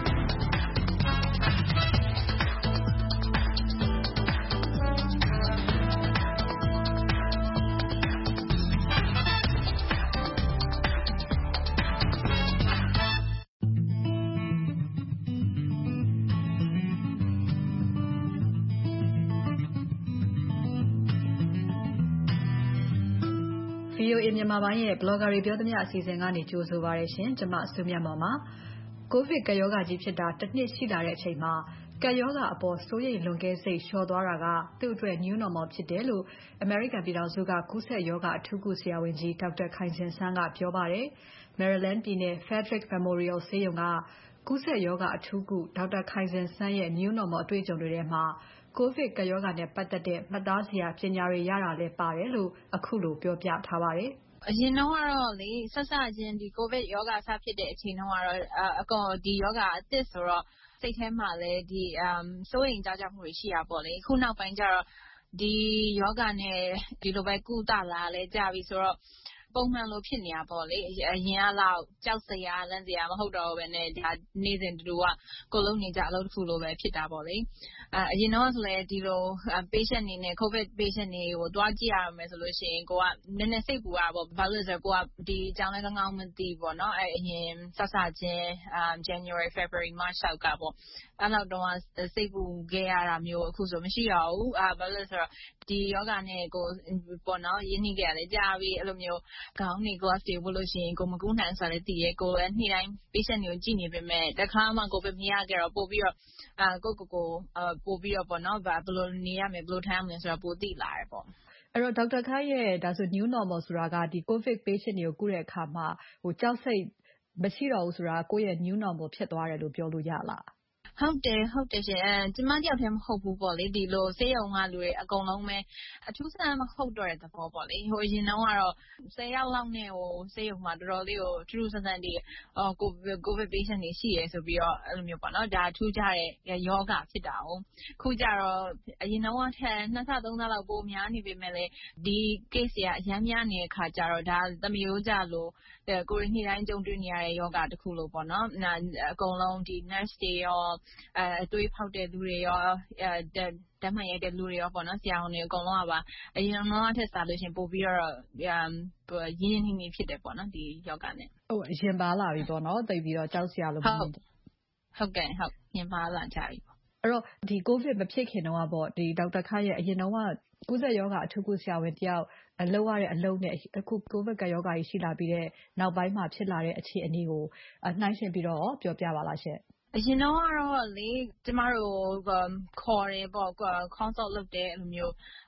ဗွီအိုအေမြန်မာပိုင်းရဲ့ Blogger တွေပြောသမျှအစီအစဉ်ကနေကြိုဆိုပါရရှင်။ကျွန်မစုမြတ်မောင်ပါ။ ကိုဗစ်ကပ်ရောဂါကြီးဖြစ်တာတစ်နှစ်ရှိလာတဲ့အချိန်မှာကပ်ရောဂါအပေါ်စိုးရိမ်လွန်ကဲစိတ်လျှော့သွားတာကသူ့အတွက် New Normal ဖြစ်တယ်လို့ American ပြည်ထောင်စုကကူးစက်ရောဂါအထူးကုဆရာဝန်ကြီး ဒေါက်တာခိုင်ဇင်ဆန်းကပြောပါတယ်။ Maryland ပြည်နယ် Frederick Memorial ဆေးရုံကကူးစက်ရောဂါအထူးကုဒေါက်တာခိုင်ဇင်ဆန်းရဲ့ New Normal အတွေ့အကြုံတွေထဲမှာကိုဗစ်ကပ်ရောဂါနဲ့ပတ်သက်တဲ့မှတ်သားစရာပညာတွေရတာလည်းပါတယ်လို့အခုလိုပြောပြထားပါတယ်။အရင်တုန်းကတော့လေစစချင်းဒီကိုဗစ်ရောဂါစဖြစ်တဲ့အချိန်တုန်းကတော့အကောင်ဒီရောဂါအသစ်ဆိုတော့စိတ်ထဲမှာလည်းဒီအမ်စိုးရိမ်ကြောက်ကြမှုတွေရှိတာပေါ့လေခုနောက်ပိုင်းကျတော့ဒီယောဂနဲ့ဒီလိုပဲကုသလာလဲကြာပြီဆိုတော့ပုံမှန်လိုဖြစ်နေတာပေါ့လေအရင်ကလောက်ကြောက်စရာလန့်စရာမဟုတ်တော့ဘဲနဲ့ဒါနေ့စဉ်တူကကိုလုံးနေကြအလုပ်တစ်ခုလိုပဲဖြစ်တာပေါ့လေအအရင်တော့ဆိုလဲဒီလို patient နေနဲ့ COVID patient တွေကိုတွားကြည့်ရမယ်ဆိုလို့ရှိရင်ကိုကနည်းနည်းစိတ်ပူတာပေါ့ဘာလို့လဲဆိုတော့ကိုကဒီအကြောင်းလည်းကောင်းကောင်းမသိပေါ့နော်အဲအရင်စစချင်း January February March လောက်ကပေါ့အဲ့လောက်တော့စိတ်ပူခဲ့ရတာမျိုးအခုဆိုမရှိတော့ဘူးအာဘာလို့လဲဆိုတော့ဒီယောဂနဲ့ကိုပေါ့နော်ရင်းနှီးခဲ့ရတယ်ကြာပြီအဲ့လိုမျိုးခေါင်းနေ gloves တွေဝတ်လို့ရှိရင်ကိုမကူးနိုင်ဆိုလည်းသိရဲကိုလည်းနေ့တိုင်း patient တွေကိုကြည့်နေပေမဲ့တခါမှကိုပဲမရခဲ့တော့ပို့ပြီးတော့အာကိုကိုကိုပို့ပြီးတော့ပေါ့နော်ဘယ်လိုနေရမယ်ဘယ်လိုထိုင်ရမလဲဆိုတာပိုသိလာတယ်ပေါ့အဲ့တော့ဒေါက်တာခိုင်ရဲ့ဒါဆို new normal ဆိုတာကဒီ covid patient တွေကိုကုတဲ့အခါမှာဟိုကြောက်စိတ်မရှိတော့ဘူးဆိုတာကိုယ့်ရဲ့ new normal ဖြစ်သွားတယ်လို့ပြောလို့ရလားဟုတ်တယ်ဟုတ်တယ်ရှင်အဲကျမတယောက်တည်းမဟုတ်ဘူးပေါ့လေဒီလိုဆေးရုံကလူတွေအကုန်လုံးပဲအထူးဆန်းမဟုတ်တော့တဲ့သဘောပေါ့လေဟိုအရင်တော့ကတော့ဆယ်ယောက်လောက်နဲ့ဟိုဆေးရုံမှာတော်တော်လေးကိုထူးထူးဆန်းဆန်းဒီအော်ကိုကိုဗစ် patient တွေရှိရဲဆိုပြီးတော့အဲ့လိုမျိုးပေါ့နော်ဒါထူးခြားတဲ့ယောဂဖြစ်တာ哦ခုကြတော့အရင်တော့ထက်နှစ်ဆသုံးဆလောက်ပိုများနေပေမဲ့လေဒီ case တွေကအများများနေတဲ့ခါကြတော့ဒါသမယိုးကြလို့ကိုရင်းနေ့တိုင်းကြုံတွေ့နေရတဲ့ယောဂတစ်ခုလို့ပေါ့နော်အကုန်လုံးဒီ nurse တွေရောအဲအသွေးဖောက်တဲ့လူတွေရောအဲဓာတ်မှန်ရိုက်တဲ့လူတွေရောပေါ့နော်ဆရာဝန်တွေအကုန်လုံးကပါအရင်တော့ထက်စားလို့ရှင်ပို့ပြီးတော့ရင်းရင်းနှီးနှီးဖြစ်တယ်ပေါ့နော်ဒီယောဂနဲ့ဟုတ်အရင်ပါလာပြီပေါ့နော်တိတ်ပြီးတော့ကြောက်စရာလို့ဟုတ်ဟုတ်ကဲ့ဟုတ်ရင်ပါလာကြပြီပေါ့အဲ့တော့ဒီ covid မဖြစ်ခင်တော့ပေါ့ဒီဒေါက်တာခရဲ့အရင်တော့ကုသယောဂအထူးကုဆရာဝန်တယောက်အလုပ်ရတဲ့အလုပ်နဲ့အခု covid ကယောဂကြီးရှိလာပြီးတဲ့နောက်ပိုင်းမှာဖြစ်လာတဲ့အခြေအနေကိုနှိုင်းယှဉ်ပြီးတော့ပြောပြပါလားရှင့်အရင်တော့ကတော့လေကျမတို့ခေါ်တယ်ပေါ့ consult လုပ်တယ်အဲ့လိုမျိုး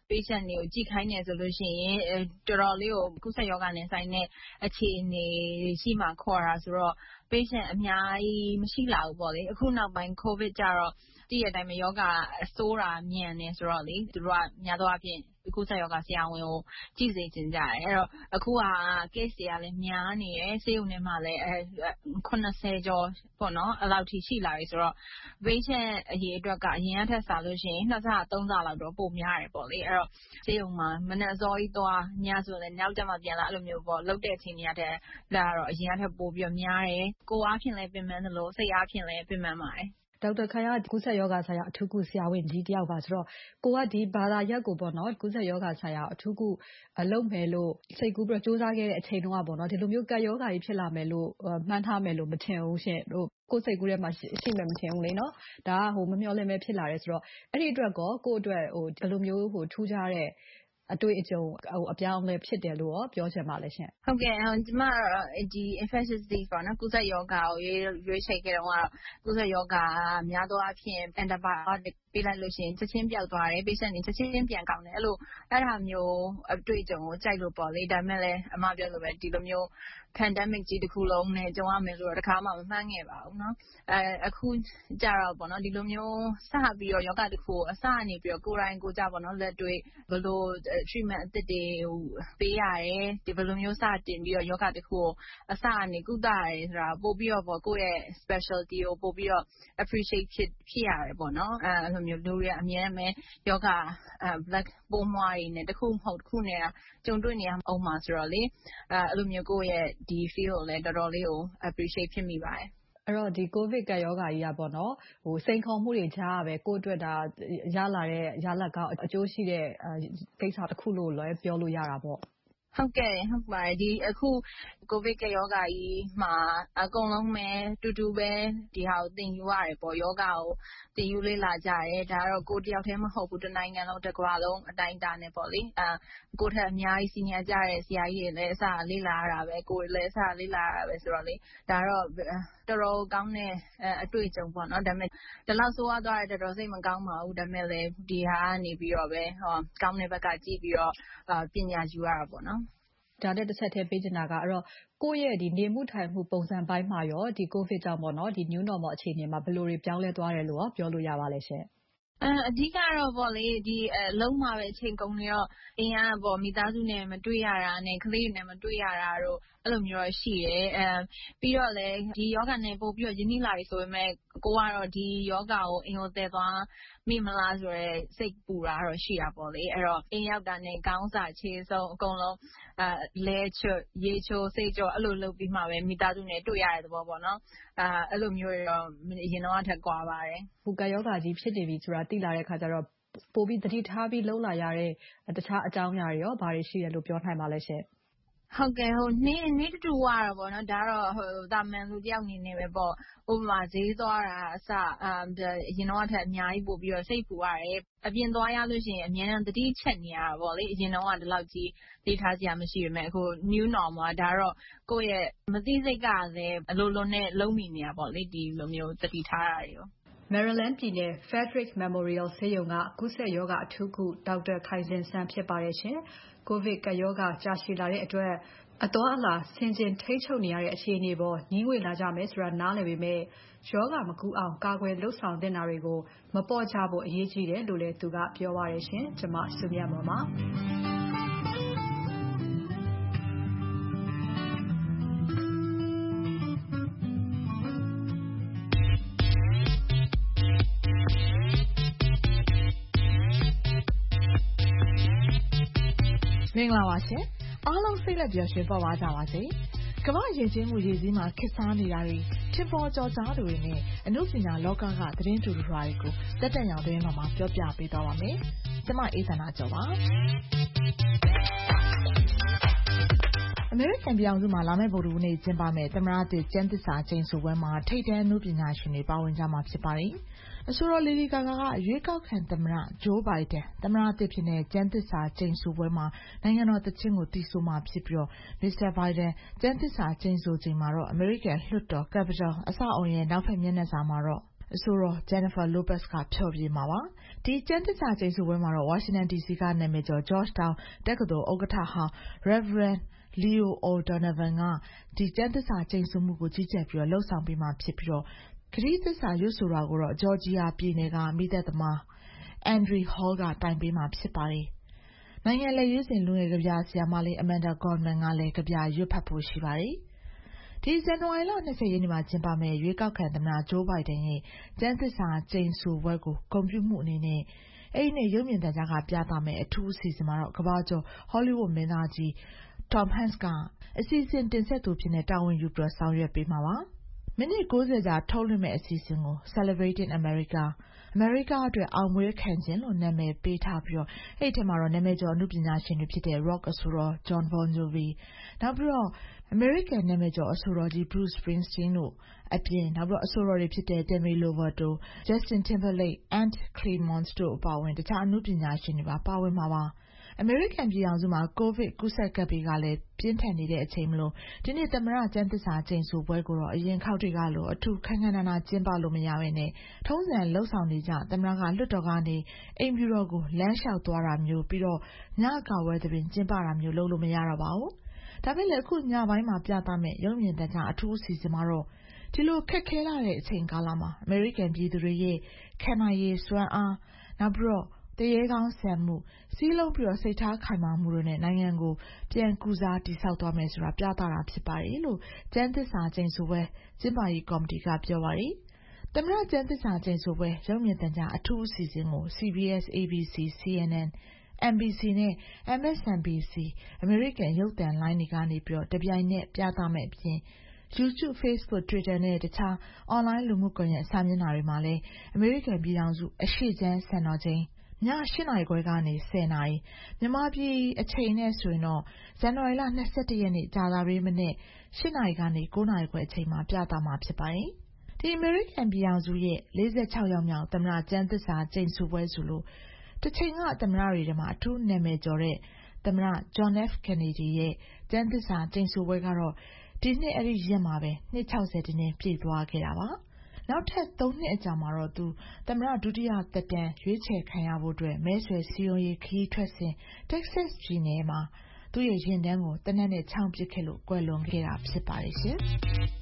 patient တွေကိုကြည့်ခိုင်းနေဆိုလို့ရှိရင်တော်တော်လေးကိုကူးစက်ရောဂါနဲ့ဆိုင်တဲ့အခြေအနေရှိမှခေါ်တာဆိုတော့ patient အများကြီးမရှိလာဘူးပေါ့လေအခုနောက်ပိုင်း COVID ကြတော့တည့်ရတိုင်းမှာယောဂဆိုးတာမြန်နေဆိုတော့လေသူတို့ကများသောအားဖြင့်ကူးစက်ရောဂါဆရာဝန်ကိုကြည့်စေချင်ကြတယ်အဲ့တော့အခုက case တွေကလည်းများနေတယ်ဆေးရုံထဲမှာလည်းခုနှစ်ဆယ်ကျော်ပေါ့နော်အဲ့လောက်ထိရှိလာပြီဆိုတော့ patient အရေအတွက်ကအရင်ကထက်စာလို့ရှိရင်နှစ်ဆသုံးဆလောက်တော့ပိုများတယ်ပေါ့လေအဲ့တော့ဆေးရုံမှာမနေ့အစောကြီးသွားညဆိုလည်းနောက်ကျမှပြန်လာအဲ့လိုမျိုးပေါ့လုတ်တဲ့အချိန်ကြီးတဲ့လာတော့အရင်ကထက်ပိုပြီးတော့များတယ်ကိုယ်အားဖြင့်လည်းပြင်ပန်းတယ်လို့စိတ်အားဖြင့်လည်းပြင်ပန်းပါတယ်ဒေါက်တာခိုင်ကကူးစက်ရောဂါဆိုင်ရာအထူးကုဆရာဝန်ကြီးတယောက်ပါဆိုတော့ကိုကဒီဘာသာရပ်ကိုပေါ့နော်ကူးစက်ရောဂါဆိုင်ရာအထူးကုအလုပ်မယ်လို့စိတ်ကူးပြီးတော့စူးစမ်းခဲ့တဲ့အချိန်တုန်းကပေါ့နော်ဒီလိုမျိုးကပ်ရောဂါကြီးဖြစ်လာမယ်လို့မှန်းထားမယ်လို့မထင်ဘူးရှင်ဟိုကိုယ်စိတ်ကူးထဲမှာရှိမယ်မထင်ဘူးလေနော်ဒါကဟိုမမျှော်လင့်ပဲဖြစ်လာတယ်ဆိုတော့အဲ့ဒီအတွက်ကောကိုယ့်အတွက်ဟိုဒီလိုမျိုးဟိုထူးခြားတဲ့အတွေ့အကြုံဟိုအပြောင်းအလဲဖြစ်တယ်လို့ရောပြောချင်ပါလဲရှင်ဟုတ်ကဲ့ဒီမှာဒီ infectious disease ပေါ့နော်ကူးစက်ရောဂါကိုရွေးရွေးချယ်ခဲ့တော့ကတော့ကူးစက်ရောဂါများသောအားဖြင့် antibiotic ပေးလိုက်လို့ရှိရင်ချက်ချင်းပျောက်သွားတယ် patient တွေချက်ချင်းပြန်ကောင်းတယ်အဲ့လိုအဲ့ဒါမျိုးအတွေ့အကြုံကိုကြိုက်လို့ပေါ့လေဒါပေမဲ့လည်းအမပြောလို့ပဲဒီလိုမျိုး pandemic ကြီးတစ်ခုလုံးနဲ့ကြုံရမယ်လို့တော့တခါမှမမှန်းခဲ့ပါဘူးเนาะအဲအခုကြတော့ပေါ့နော်ဒီလိုမျိုးစပြီးတော့ယောဂတစ်ခုအစကနေပြီးတော့ကိုယ်တိုင်ကိုကြပေါ့နော်လက်တွေ့ဘယ်လို treatment အသစ်တွေပေးရတယ်ဒီဘယ်လိုမျိုးစတင်ပြီးတော့ယောဂတစ်ခုကိုအစကနေကုသရတယ်ဆိုတာပို့ပြီးတော့ပေါ့ကိုယ့်ရဲ့ specialty ကိုပို့ပြီးတော့ appreciate ဖြစ်ဖြစ်ရတယ်ပေါ့နော်အဲအဲ့လိုမျိုးလူတွေအများနဲ့ယောဂ black ပိုးမွှားတွေနဲ့တစ်ခုမဟုတ်တစ်ခုနဲ့ကြုံတွေ့နေရအောင်မှာဆိုတော့လေအဲအဲ့လိုမျိုးကိုယ့်ရဲ့ဒီ field ကိုလည်းတော်တော်လေးကို appreciate ဖြစ်မိပါတယ်အဲ့တော့ဒီ COVID ကပ်ရောဂါကြီးอ่ะပေါ့နော်ဟိုစိန်ခေါ်မှုတွေကြားပဲကိုယ့်အတွက်ဒါရလာတဲ့ရလဒ်ကောင်းအကျိုးရှိတဲ့ကိစ္စတစ်ခုလို့လည်းပြောလို့ရတာပေါ့ဟုတ်ကဲ့ဟုတ်ပါတယ်ဒီအခု COVID ကရောဂါကြီးမှာအကုန်လုံးပဲတူတူပဲဒီဟာကိုသင်ယူရတယ်ပေါ့ယောဂါကိုသင်ယူလေ့လာကြတယ်ဒါကတော့ကိုတယောက်တည်းမဟုတ်ဘူးတနိုင်ငံလုံးတစ်ကမ္ဘာလုံးအတိုင်းအတာနဲ့ပေါ့လေအဲကိုထက်အများကြီးစီနီယာကြတဲ့ဆရာကြီးတွေလည်းအစလေ့လာရတာပဲကိုယ်လည်းအစလေ့လာရတာပဲဆိုတော့လေဒါတော့တော်တော်ကောင်းတဲ့အတွေ့အကြုံပေါ့နော်ဒါပေမဲ့ဒီလောက်ဆိုးရသွားတဲ့တော်တော်စိတ်မကောင်းပါဘူးဒါပေမဲ့လည်းဒီဟာကနေပြီးတော့ပဲဟောကောင်းတဲ့ဘက်ကကြည့်ပြီးတော့ပညာယူရတာပေါ့နော်ဒါနဲ့တစ်ဆက်တည်းပေးချင်တာကအဲ့တော့ကိုယ့်ရဲ့ဒီနေမှုထိုင်မှုပုံစံပိုင်းမှာရောဒီ COVID ကြောင့်ပေါ့နော်ဒီ new normal အခြေအနေမှာဘယ်လိုတွေပြောင်းလဲသွားတယ်လို့ရောပြောလို့ရပါလဲရှင်အအဓိကတော့ပေါ့လေဒီအလုံးမှာပဲအချိန်ကုန်နေတော့အင်ကပေါ့မိသားစုနဲ့မတွေ့ရတာနဲ့ကလေးတွေနဲ့မတွေ့ရတာတို့အဲ့လိုမျိုးတော့ရှိတယ်အဲပြီးတော့လည်းဒီယောဂနဲ့ပို့ပြီးတော့ယဉ်နီးလာပြီဆိုပေမဲ့ကိုကတော့ဒီယောဂကိုအင်ကိုသယ်သွားမိမလားဆိုရဲစိတ်ပူတာတော့ရှိတာပေါ့လေအဲ့တော့အင်ရောက်တာနဲ့ကောင်းစာခြေဆုံးအကုန်လုံးအဲလဲချွတ်ရေချိုးစိတ်ကြောအဲ့လိုလုပ်ပြီးမှပဲမိသားစုနဲ့တွေ့ရတဲ့သဘောပေါ့နော်အဲအဲ့လိုမျိုးတော့အရင်တော့ထက်ကွာပါတယ်ဘူကယောဂကြီးဖြစ်နေပြီဆိုတာသိလာတဲ့အခါကျတော့ပိုပြီးသတိထားပြီးလှုပ်လာရတဲ့တခြားအကြောင်းအရာတွေရောဘာတွေရှိတယ်လို့ပြောနိုင်ပါလဲရှင်ဟုတ်ကဲ့ဟိုနေ့နေ့တူတူရတာပေါ့နော်ဒါတော့ဟိုတာမန်လူတယောက်နေနေပဲပေါ့ဥပမာဈေးသွားတာအစအရင်တော့ထက်အများကြီးပို့ပြီးတော့စိတ်ပူရတယ်အပြင်သွားရလို့ရှိရင်အများနဲ့တတိချက်နေရတာပေါ့လေအရင်တော့ကဒီလောက်ကြီးသိထားစရာမရှိပေမဲ့အခု new normal ဒါတော့ကိုယ့်ရဲ့မသိစိတ်ကလည်းအလိုလိုနဲ့လုံးမိနေတာပေါ့လေဒီလိုမျိုးတတိထားတာတွေကို Maryland ပြည်နယ် Frederick Memorial ဆေးရုံကကူးစက်ရောဂါအထူးကုဒေါက်တာခိုင်ဇင်စန်းဖြစ်ပါတယ်ရှင်။ COVID ကပ်ရောဂါကြာရှည်လာတဲ့အတွက်အသွားအလာဆင်ခြင်ထိန်းချုပ်နေရတဲ့အခြေအနေပေါ်ညှိငွေလာကြမယ်ဆိုတာနားလည်ပေမဲ့ရောဂါမကူးအောင်ကာကွယ်လုပ်ဆောင်သင့်တာတွေကိုမပေါ့ကြဖို့အရေးကြီးတယ်လို့လည်းသူကပြောပါတယ်ရှင်။ကျွန်မစုမြတ်မော်ပါမင်္ဂလာပါရှင်အားလုံးစိတ်လက်ပျော်ရွှင်ပေါ်ပါကြပါစေကမ္ဘာယဉ်ကျေးမှုရည်စည်းမှာခေတ်စားနေတာတွေထင်ပေါ်ကျော်ကြားသူတွေနဲ့အမှုပညာလောကကသတင်းတူတူတွေကိုတက်တက်ရောင်သတင်းမှာပြောပြပေးသွားပါမယ်ကျွန်မအေးသန္တာကျော်ပါအမေရိကန်ပြည်အောင်စုမှာလာမယ့်ဗုဒ္ဓဟူးနေ့ကျင်းပမယ့်သမ္မတသစ်ကျမ်းသစ္စာကျိန်ဆိုပွဲမှာထိပ်တန်းအမှုပညာရှင်တွေပါဝင်ကြမှာဖြစ်ပါတယ်အဆိုတော် Lady Gaga ကရွေးကောက်ခံသမ္မတ Joe Biden သမ္မတသစ်ဖြစ်တဲ့ကျမ်းသစ္စာကျိန်ဆိုပွဲမှာနိုင်ငံတော်သီချင်းကိုတီးဆိုမှာဖြစ်ပြီး Mr. Biden ကျမ်းသစ္စာကျိန်ဆိုချိန်မှာတော့ American လွှတ်တော် Capitol အဆောက်အအုံရဲ့နောက်ဘက်မျက်နှာစာမှာတော့အဆိုတော် Jennifer Lopez ကဖျော်ဖြေမှာပါ။ဒီကျမ်းသစ္စာကျိန်ဆိုပွဲမှာတော့ Washington ဒီ စီ ကနာမည်ကျော် Georgetown တက္ကသိုလ်ဥက္ကဋ္ဌဟောင်း Reverend Leo O'Donovan ကဒီကျမ်းသစ္စာကျိန်ဆိုမှုကိုကြီးကြပ်ပြီးလှုပ်ဆောင်ပေးမှာဖြစ်ပြီးတော့ကတိသစ္စာရွတ်ဆိုတာကိုတော့ Georgia ပြည်နယ်ကမိသက်သမား Andrew Hall ကတိုင်ပေးမှာဖြစ်ပါတယ်။နိုင်ငံလက်ရွေးစင်လူငယ်ကဗျာဆရာမလေး Amanda Gorman ကလည်းကဗျာရွတ်ဖတ်ဖို့ရှိပါတယ်။ဒီဇန်နဝါရီလ၂၀ရက်နေ့မှာကျင်းပမယ့်ရွေးကောက်ခံသမ္မတ Joe Biden ရဲ့ကျမ်းသစ္စာကျိန်ဆိုပွဲကိုဂုဏ်ပြုမှုအနေနဲ့အဲ့ဒီနေ့ရုပ်မြင်သံကြားကပြသမယ့်အထူးအစီအစဉ်မှာတော့ကမ္ဘာကျော် Hollywood မင်းသားကြီး Tom Hanks ကအစီအစဉ်တင်ဆက်သူဖြစ်နေတာဝန်ယူပြီးဆောင်ရွက်ပေးမှာပါ။မိနစ်၉၀ကြာထုတ်လွှင့်မယ့်အစီအစဉ်ကို Celebrating America အမေရိကအတွက်အောင်ပွဲခံခြင်းလို့နာမည်ပေးထားပြီးတော့အဲ့ဒီထဲမှာတော့နာမည်ကျော်အမှုပညာရှင်တွေဖြစ်တဲ့ Rock အဆိုတော် John Bon Jovi နောက်ပြီးတော့ American နာမည်ကျော်အဆိုတော်ကြီး Bruce Springsteen တို့အပြင်နောက်ပြီးတော့အဆိုတော်တွေဖြစ်တဲ့ Demi Lovato, Justin Timberlake, Ant Clemons တို့အပါအဝင်တခြားအမှုပညာရှင်တွေပါပါဝင်မှာပါ။အမေရိကန်ပြည်ထောင်စုမှာကိုဗစ်ကူးစက်ကပ်ဘေးကလည်းပြင်းထန်နေတဲ့အချိန်မလို့ဒီနေ့သမ္မတကျမ်းသစ္စာကျိန်ဆိုပွဲကိုတော့အရင်ခေါက်တွေကလိုအထူးခမ်းခမ်းနားနားကျင်းပလို့မရဘဲနဲ့ထုံးစံလှုပ်ဆောင်နေကြသမ္မတကလွှတ်တော်ကနေအိမ်ဖြူတော်ကိုလမ်းလျှောက်သွားတာမျိုးပြီးတော့ညကာဝဲသဘင်ကျင်းပတာမျိုးလုပ်လို့မရတော့ပါဘူး။ဒါပေမဲ့အခုညပိုင်းမှာပြသမယ့်ရုပ်မြင်သံကြားအထူးအစီအစဉ်မှာတော့ဒီလိုခက်ခဲလာတဲ့အချိန်ကာလမှာအမေရိကန်ပြည်သူတွေရဲ့ခံနိုင်ရည်စွမ်းအားနောက်ပြီးတော့တရေကောင်းဆန်မှုစီးလုံးပြီးတော့စိတ်ထားခိုင်မာမှုတွေနဲ့နိုင်ငံကိုပြန်ကူစားတည်ဆောက်သွားမယ်ဆိုတာပြသတာဖြစ်ပါတယ်လို့ကျမ်းသစ္စာကျိန်ဆိုပွဲကျင်းပရေးကော်မတီကပြောပါတယ်။သမ္မတကျမ်းသစ္စာကျိန်ဆိုပွဲရုပ်မြင်သံကြားအထူးအစီအစဉ်ကို C B S, A B C, C N N, N B C နဲ့ M S N B C အမေရိကန်ရုပ်သံလိုင်းတွေကနေပြီးတော့တပြိုင်နက်ပြသမယ့်အပြင်YouTube, Facebook, Twitter နဲ့တခြား online လူမှုကွန်ရက်စာမျက်နှာတွေမှာလည်းအမေရိကန်ပြည်ထောင်စုအရှေ့ခြမ်းစံတော်ချိန်ည၈နာရီခွဲကနေ၁၀နာရီမြန်မာပြည်အချိန်နဲ့ဆိုရင်တော့ဇန်နဝါရီလ၂၁ရက်နေ့ကြာသပတေးမနေ့၈နာရီကနေ၉နာရီခွဲအချိန်မှာပြသမှာဖြစ်ပါတယ်။ဒီအမေရိကန်ပြည်ထောင်စုရဲ့၄၆ယောက်မြောက်သမ္မတကျမ်းသစ္စာကျိန်ဆိုပွဲဆိုလို့တစ်ချိန်ကသမ္မတတွေထဲမှာအထူးနာမည်ကျော်တဲ့သမ္မတ John F Kennedy ရဲ့ကျမ်းသစ္စာကျိန်ဆိုပွဲကတော့ဒီနှစ်အဲ့ဒီရက်မှာပဲနှစ်၆၀တင်းပြည့်သွားခဲ့တာပါ။နောက်ထပ်၃နှစ်အကြာမှာတော့သူသမ္မတဒုတိယသက်တမ်းရွေးချယ်ခံရဖို့အတွက်မဲဆွယ်စည်းရုံးရေးခရီးထွက်စဉ် Texas ပြည်နယ်မှာသူ့ရဲ့ရင်တန်းကိုတနက်နဲ့ချောင်းပစ်ခဲ့လို့ကွယ်လွန်ခဲ့တာဖြစ်ပါတယ်ရှင်။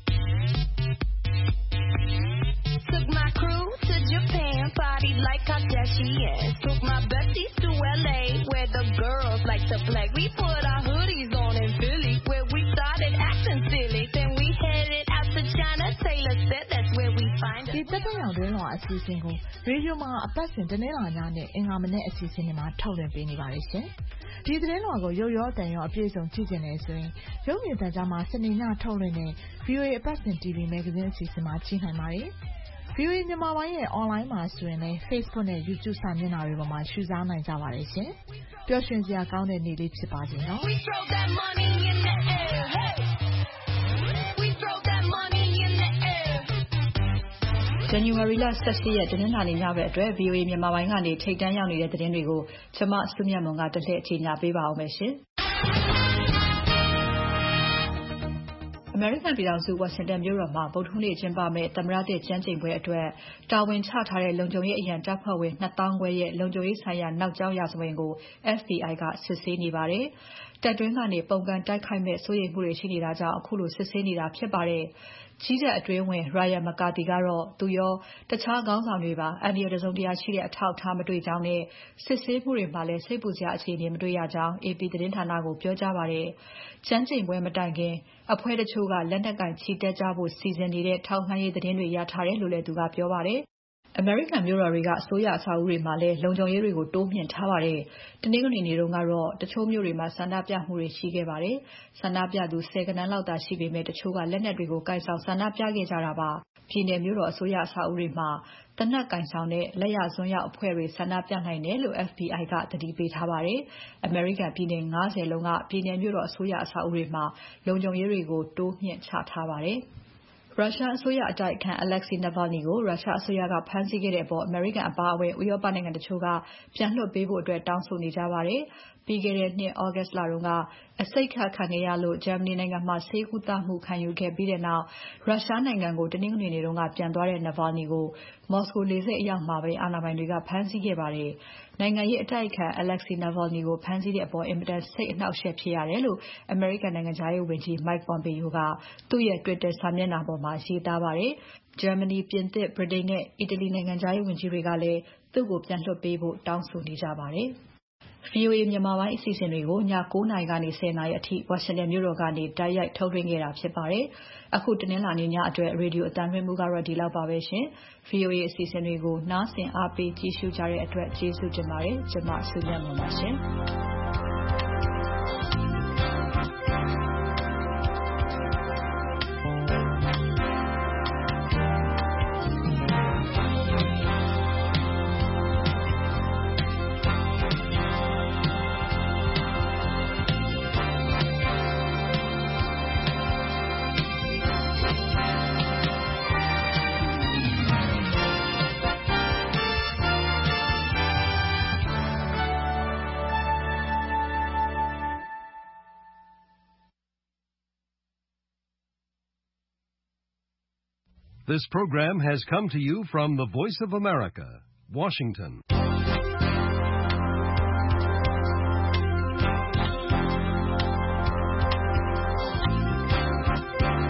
Took my crew to Japan, party like Kardashians. Took my besties to L A, where the girls like to play. We put our hoodies on in Philly, where we started acting silly. Then we headed out to China. Taylor said that's where we find us. ဒီတက်တဲ့အောင်တွင်းလောအစီအစဉ်ကိုရေဒီယိုမှာအပတ်စဉ်တနင်္လာညနဲ့အင်္ဂါမနေ့အစီအစဉ်တွေမှာထုတ်လွှင့်ပေးနေပါတယ်ရှင်။ဒီသတင်းတော်ကိုရုပ်ရောတန်ရောအပြည့်အစုံကြည့်ကြနေဆိုရင်ရုပ်မြင်သံကြားမှာစနေညထုတ်လွှင့်တဲ့ V O A အပတ်စဉ် T V မဂ္ဂဇင်းအစီအစဉ်မှာကြည့်နိုင်ပါတယ်။ V O A မြန်မာပိုင်းရဲ့ online မှာဆိုရင်လည်း Facebook နဲ့ YouTube စာမျက်နှာတွေပေါ်မှာရှုစားနိုင်ကြပါတယ်ရှင်။ပျော်ရွှင်စရာကောင်းတဲ့နေ့လေးဖြစ်ပါစေနော်။ We throw that money in the air. Hey. We throw that money in the air. January လ၁၈ရက်တနင်္လာနေ့ညဘက်အတွက် V O A မြန်မာပိုင်းကနေထိပ်တန်းရောက်နေတဲ့သတင်းတွေကိုကျွန်မစုမြတ်မွန်ကတစ်လှည့်အခြေညာပေးပါအောင်မယ်ရှင်။ American ပြည်ထောင်စုဝါရှင်တန်မြို့တော်မှာဗုဒ္ဓဟူးနေ့ကျင်းပမယ့်သမ္မတသစ်ကျမ်းကျိန်ပွဲအတွက်တာဝန်ချထားတဲ့လုံခြုံရေးအရန်တပ်ဖွဲ့ဝင်နှစ်သောင်းခွဲရဲ့လုံခြုံရေးဆိုင်ရာနောက်ကျောင်းရာဇဝင်ကို F B I ကစစ်ဆေးနေပါတယ်။တပ်တွင်းကနေပုံကန်တိုက်ခိုက်မဲ့စိုးရိမ်မှုတွေရှိနေတာကြောင့်အခုလိုစစ်ဆေးနေတာဖြစ်ပါတယ်။ကြီးကြပ်အတွင်းဝင် Ryan McCarthy ကတော့သူရောတခြားခေါင်းဆောင်တွေပါအန္တရာယ်တစုံတရာရှိတဲ့အထောက်အထားမတွေ့ကြောင်းနဲ့စစ်ဆေးမှုတွေမှာလည်းစိတ်ပူစရာအခြေအနေမတွေ့ရကြောင်း A P သတင်းဌာနကိုပြောကြားပါတယ်။ကျမ်းကျိန်ပွဲမတိုင်ခင်အဖွဲ့တချို့ကလက်နက်ကင်ချီတက်ကြဖို့စီစဉ်နေတဲ့ထောက်လှမ်းရေးသတင်းတွေရထားတယ်လို့လည်းသူကပြောပါတယ်။ American မြို့တော်တွေကအစိုးရအဆောက်အဦတွေမှာလည်းလုံခြုံရေးတွေကိုတိုးမြှင့်ထားပါတယ်။တနင်္ဂနွေနေ့တုန်းကတော့တချို့မြို့တွေမှာဆန္ဒပြမှုတွေရှိခဲ့ပါတယ်။ဆန္ဒပြသူဆယ်ဂဏန်းလောက်သာရှိပေမဲ့တချို့ကလက်နက်တွေကိုကိုင်ဆောင်ဆန္ဒပြခဲ့ကြတာပါ။ပြည်နယ်မြို့တော်အစိုးရအဆောက်အဦတွေမှာသေနတ်ကိုင်ဆောင်တဲ့လက်ယာစွန်းရောက်အဖွဲ့တွေဆန္ဒပြနိုင်တယ်လို့ F B I ကသတိပေးထားပါတယ်။ American ပြည်နယ်၅၀လုံးကပြည်နယ်မြို့တော်အစိုးရအဆောက်အဦတွေမှာလုံခြုံရေးတွေကိုတိုးမြှင့်ချထားပါတယ်။ ရုရှားအစိုးရအတိုက်အခံ Alexei Navalny ကိုရုရှားအစိုးရကဖမ်းဆီးခဲ့တဲ့အပေါ် အမေရိကန်အပါအဝင်ဥရောပနိုင်ငံတချို့ကပြန်လွှတ်ပေးဖို့တောင်းဆိုနေကြပါတယ်။ပြီးခဲ့တဲ့နှစ် August လတုန်းကအဆိပ်ခတ်ခံခဲ့ရလို့ ဂျာမနီနိုင်ငံမှာဆေးကုသမှုခံယူခဲ့ပြီးတဲ့နောက်ရုရှားနိုင်ငံကိုတနင်္ဂနွေနေ့ကပြန်သွားတဲ့ Navalny ကိုမော်စကိုလေဆိပ်အရောက်မှာပဲအာဏာပိုင်တွေကဖမ်းဆီးခဲ့ပါတယ်။နိုင်ငံရေးအတိုက်အခံ Alexei Navalny ကိုဖမ်းဆီးတဲ့အပေါ်အင်မတန်စိတ်အနှောင့်အယှက်ဖြစ်ရတယ်လို့အမေရိကန်နိုင်ငံခြားရေးဝန်ကြီး Mike Pompeo ကသူ့ရဲ့ Twitter စာမျက်နှာပေါ်မှာရေးသားပါတယ်။ ဂျာမနီ၊ ပြင်သစ်၊ ဗြိတိန်နဲ့အီတလီနိုင်ငံခြားရေးဝန်ကြီးတွေကလည်းသူ့ကိုပြန်လွှတ်ပေးဖို့တောင်းဆိုနေကြပါတယ်။ VOA မြန်မာပိုင်းအစီအစဉ်တွေကို ည ၉ နာရီကနေ ၁၀ နာရီအထိ ဝါရှင်တန်မြို့တော်ကနေ တိုက်ရိုက်ထုတ်လွှင့်ခဲ့တာဖြစ်ပါတယ်။ အခုတနင်္လာနေ့ညအတွက် ရေဒီယိုအသံလွှင့်မှုကတော့ဒီလောက်ပါပဲရှင်။ VOA အစီအစဉ်တွေကိုနားဆင်အားပေးကြည့်ရှုကြတဲ့အတွက်ကျေးဇူးတင်ပါတယ်။ ကျွန်မစုမြတ်မွန်ပါရှင်။ This program has come to you from the Voice of America, Washington.